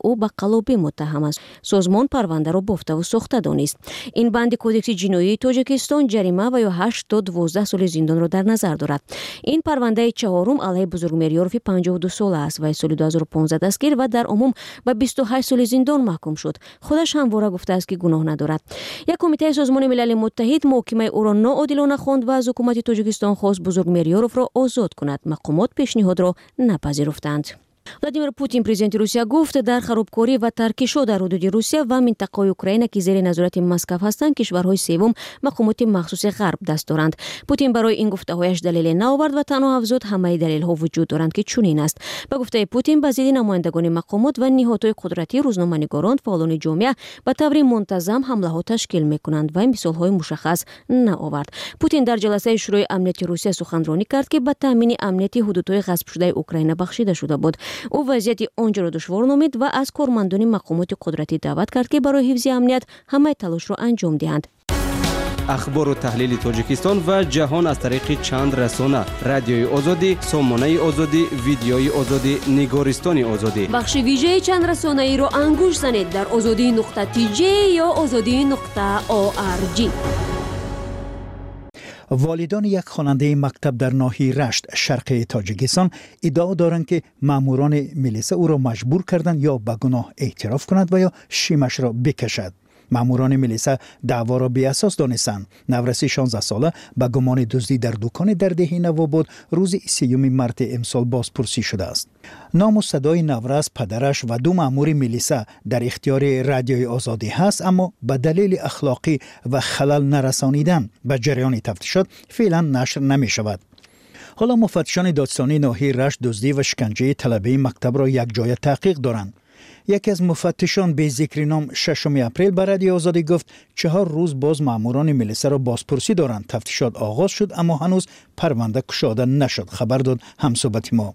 او به قلابی متهم است. سازمان پرونده را بافته و ساخته دانست. این بند کودکس جنایی تاجیکستان جریمه و یا هشت تا دوازده سال زندان را در نظر دارد. این پرونده چهارم علیه بزرگمیریاروف پنجاه و دو ساله است و سال دو هزار و پانزده دستگیر و در عموم به بیست و هشت سال زندان محکوم شد. خودش همواره گفته است که گناه ندارد. یک کمیته سازمان ملل متحد محاکمه او را ناعادلانه خواند و از حکومت تاجیکستان خواست بزرگمیریاروف را آزاد کند. مقامات پیشنهاد را نپذیرفتند. ولادیمیر پوتین پرزیدنت روسیه گفت در خرابکاری و ترکشو در حدود روسیه و منطقه اوکراین که زیر نظارت مسکو هستند کشورهای سوم مقامات مخصوص غرب دست دارند. پوتین برای این گفته‌هایش دلیل نآورد و تنها افزود همه دلایل‌ها وجود دارند که چنین است. به گفته پوتین به ضد نمایندگان مقامات و نهادهای قدرتی روزنامه‌نگاران فعالان جامعه به طور منتظم حمله‌ها تشکیل می‌کنند و این مثال‌های مشخص نآورد. پوتین در جلسه شورای امنیت روسیه سخنرانی کرد که به تامین امنیت حدودهای غصب شده اوکراین بخشیده شده بود. او وضعیت آنجا را دشوار نامید و از کارمندان مقامات قدرتی دعوت کرد که برای حفظ امنیت همه تلاش را انجام دهند. اخبار و تحلیل تاجیکستان و جهان از طریق چند رسانه: رادیوی آزادی، سامانه آزادی، ویدیوی آزادی، نگارستان آزادی. بخش ویژه چند رسانه ای را انگوش زنید در آزادی نقطه تی جی یا آزادی نقطه او آر جی. والدان یک خواننده مکتب در ناحیه رشت شرق تاجیکستان ادعا دارند که ماموران میلیسا او را مجبور کردند یا به گناه اعتراف کند و یا شیمش را بکشد. ماموران میلیسا دعوا را بی اساس دانستند. نورس شانزده ساله به گمان دزدی در دکان در دهه نواباد روز سیوم مارت امسال بازپرسی شده است. نام و صدای نورس، پدرش و دو مامور میلیسا در اختیار رادیوی آزادی هست، اما به دلیل اخلاقی و خلل نرسانیدن به جریان تفتیشات فعلا نشر نمی شود. حالا مفتشان دادستانی ناحیه رشت دزدی و شکنجه طلبه مکتب را یک جای تحقیق دارند. یکی از مفتشان به ذکر نام ششم اپریل به رادیو آزادی گفت چهار روز باز ماموران میلیسا را بازپرسی دارند. تفتیشات آغاز شد اما هنوز پرونده گشوده نشد. خبر داد همصحبت ما.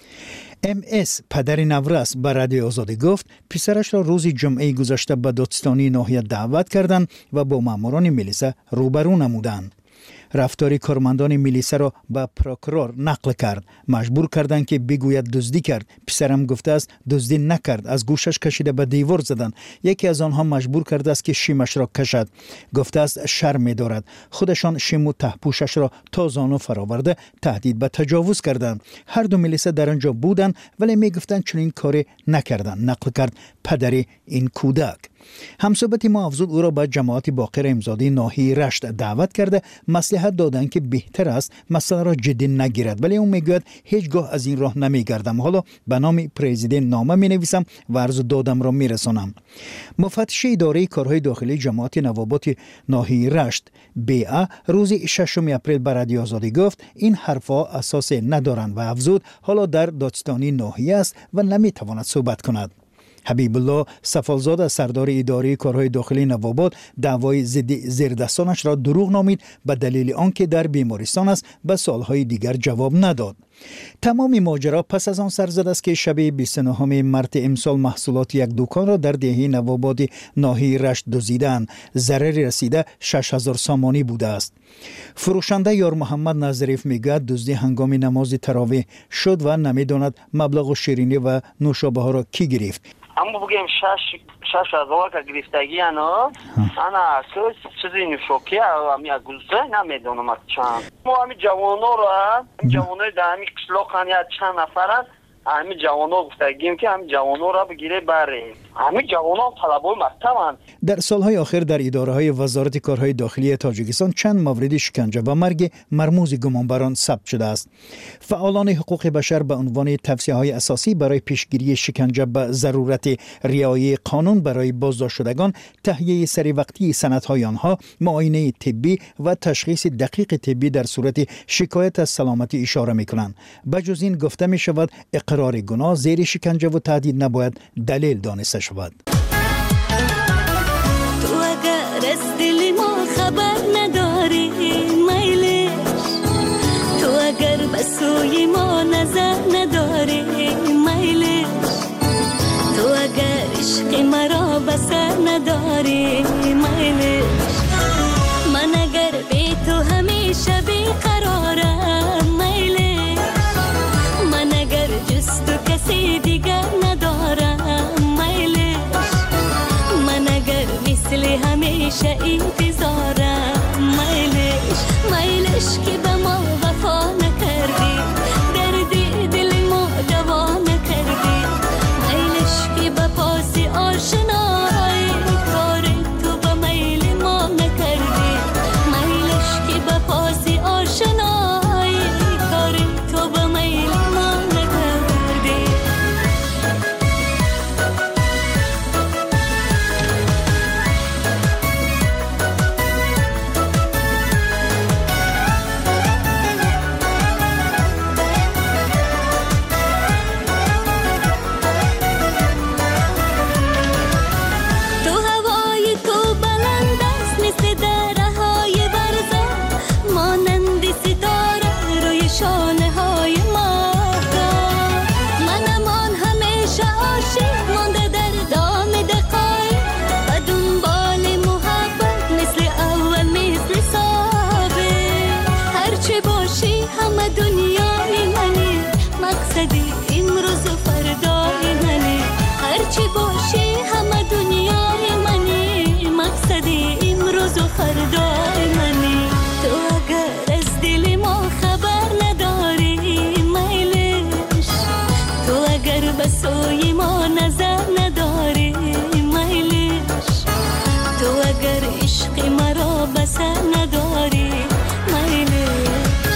ام اس پدر نورس به رادیو آزادی گفت پسرش را روز جمعه گذشته به دادستانی ناحیه دعوت کردند و با ماموران میلیسا روبرو نمودند. رفتار کارمندان میلیسا را به پروکورور نقل کرد. مجبور کردند که بگوید دزدی کرد. پسرم گفته است دزدی نکرد. از گوشش کشیده به دیوار زدند. یکی از آنها مجبور کرده است که شیمش را کشد. گفته است شرم می‌دارد. خودشان شیم و تهپوشش را تا زانو فراورده تهدید به تجاوز کردند. هر دو میلیسا در آنجا بودند ولی میگفتند چنین کاری نکردند. نقل کرد پدر این کودک. همصحبت ما افزود او را به جماعت باقر امزادی ناحیه رشت دعوت کرده مصلحت دادند که بهتر است مسئله را جدی نگیرد، ولی اون میگوید هیچگاه از این راه نمیگردم. حالا به نام پرزیدنت نامه می نویسم و عرض دادم را میرسانم. مفتش اداره کارهای داخلی جماعت نوابات ناحیه رشت بی‌ا روز ششم اپریل به رادیو آزادی گفت این حرفها اساس ندارند و افزود حالا در دادستانی ناحیه است و نمیتواند صحبت کند. حبیب الله سفالزاده سردار اداره کارهای داخلی نواباد دعوای ضد زیردستانش را دروغ نامید به دلیل آنکه در بیمارستان است. به سالهای دیگر جواب نداد. تمام ماجرا پس از آن سر زد است که شب بیست و نه مارت امسال محصولات یک دکان را در دهه نواباد ناحیه رشت دزدیدند. ضرری رسیده شش هزار سامانی بوده است. فروشنده یار محمد نظریف میگوید دزدی هنگام نماز تراویح شد و نمیداند مبلغ شیرینی و نوشابه ها را کی گرفت. اما بگیم شش شش هزار که گرفتگی انا انا که چیزی نشوکی امی گلسه نمیدونم چند. ما همی جوانا را جوانای در همی کشلاق همی چند نفرن همی جوانا گفتگیم که همی جوانا را بگیره بره. همی جوانا هم طلبای مکتبن. در سالهای آخر در اداره های وزارت کارهای داخلی تاجیکستان چند مورد شکنجه و مرگ مرموز گمانبران ثبت شده است. فعالان حقوق بشر به عنوان توصیه های اساسی برای پیشگیری شکنجه به ضرورت رعایت قانون برای بازداشت شدگان، تهیه سری وقتی سندهای آنها، معاینه طبی و تشخیص دقیق طبی در صورت شکایت از سلامتی اشاره می‌کنند. بجز این گفته می شود اقرار گناه زیر شکنجه و تهدید نباید دلیل دانسته شود. تو اگر از دل ما خبر نداری میلش، تو اگر به سوی ما نظر نداری میلش، تو اگر عشق مرا بسر نداری میلش، من اگر بی تو همیشه بیقرارم میلش، من اگر جز تو کسی دیگر ندارم میلش. دل همیشه انتظارم میلش میلش که به ما وفا نکردی درد دل ما دوا نکردی میلش که به پاس آشنایی کار تو به میل ما نکردی میلش که به پاس آشنایی کار تو به میل ما نکردی بسوی ما نظر نداری میلش تو اگر عشق مرا بسر نداری میلش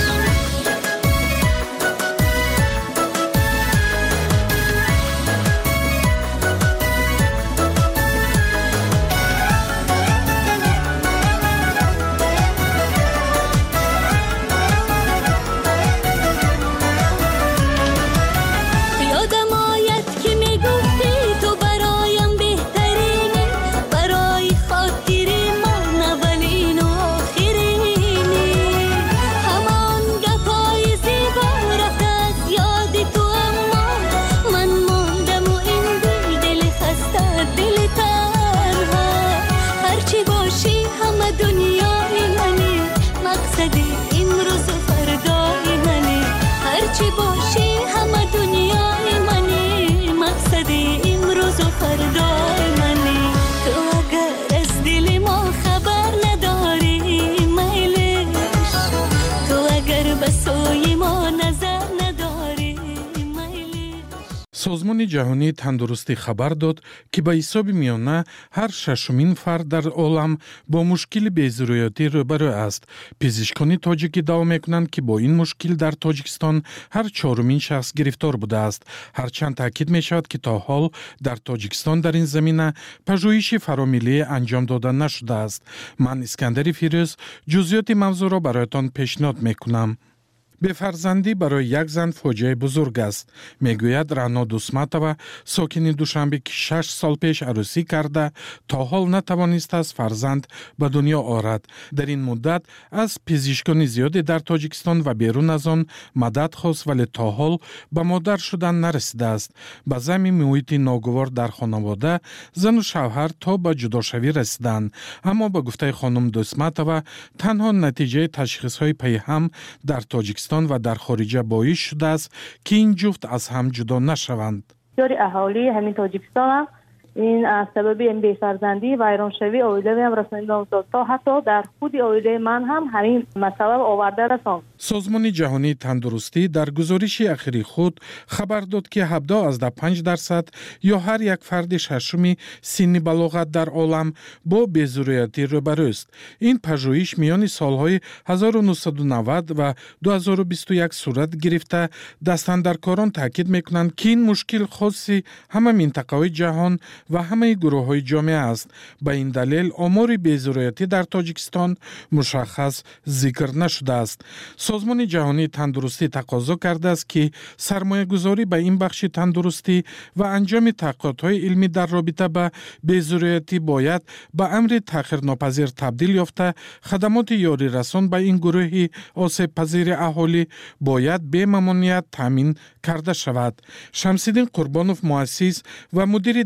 سازمان جهانی تندرستی خبر داد که به حساب میانه هر ششمین فرد در عالم با مشکل بی‌ضروریاتی روبرو است. پزشکان تاجیک ادعا میکنند که با این مشکل در تاجیکستان هر چهارمین شخص گرفتار بوده است. هرچند تاکید می شود که تا حال در تاجیکستان در این زمینه پژوهش فرامیلی انجام داده نشده است. من اسکندر فیروز جزئیات موضوع را برایتان پیشنهاد میکنم. به فرزندی برای یک زن فاجعه بزرگ است. میگوید رعنا دوسمتова ساکن دوشنبه که شش سال پیش عروسی کرده تا حال نتوانسته است فرزند به دنیا آورد. در این مدت از پزشکان زیادی در تاجیکستان و بیرون از آن مدد خواست ولی تا حال به مادر شدن نرسیده است. به زمین محیط ناگوار در خانواده زن و شوهر تا به جداشوی رسیدند. اما به گفته خانم دوسمتова تنها نتیجه تشخیص‌های پیهم در تاجیکستان و در خارج باعث شده است که این جفت از هم جدا نشوند. بسیاری اهالی همین تاجیکستان هم این از سبب این بی‌فرزندی و ایرانشوی عائله هم رسانیده افتاد تا حتی در خود عائله من هم همین مسئله آورده رساند. سازمان جهانی تندرستی در گزارش اخیری خود خبر داد که هفده از پنج درصد یا هر یک فرد ششمی سن بلاغت در عالم با بی‌ضروریاتی روبرو است. این پژوهش میان سالهای هزار و نهصد و نود و دو هزار و بیست و یک صورت گرفته. دستاندرکاران تاکید میکنند که این مشکل خاصی همه منطقه‌های جهان و همه گروه‌های جامعه است. به این دلیل آمار بی‌ضروریاتی در تاجیکستان مشخص ذکر نشده است. سازمان جهانی تندرستی تقاضا کرده است که سرمایه گذاری به این بخش تندرستی و انجام تحقیقات‌های علمی در رابطه با بی‌ضروریاتی باید به امر تأخیرناپذیر تبدیل یافته. خدمات یاری رسان به این گروه آسیب پذیر اهالی باید به ممانعت تامین کرده شود. شمس‌الدین قربانوف مؤسس و مدیر درمانگاه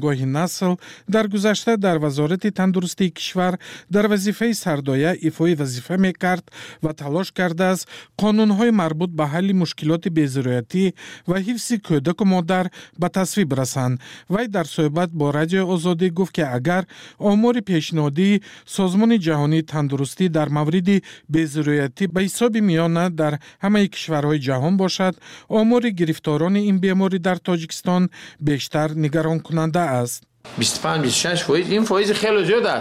نگاه نسل در گذشته در وزارت تندرستی کشور در وظیفه سردایه ایفای وظیفه میکرد و تلاش کرده است قانونهای مربوط به حل مشکلات بی‌ضرورتی و حفظ کودک و مادر به تصویب رسند. وی در صحبت با رادیو آزادی گفت که اگر آمار پیشنهادی سازمان جهانی تندرستی در مورد بی‌ضرورتی به حساب میانه در همه کشورهای جهان باشد، آمار گرفتاران این بیماری در تاجیکستان بیشتر نگران کننده است. بیست و پنج بیست و شش فایز این فایز خیلی زیاد است.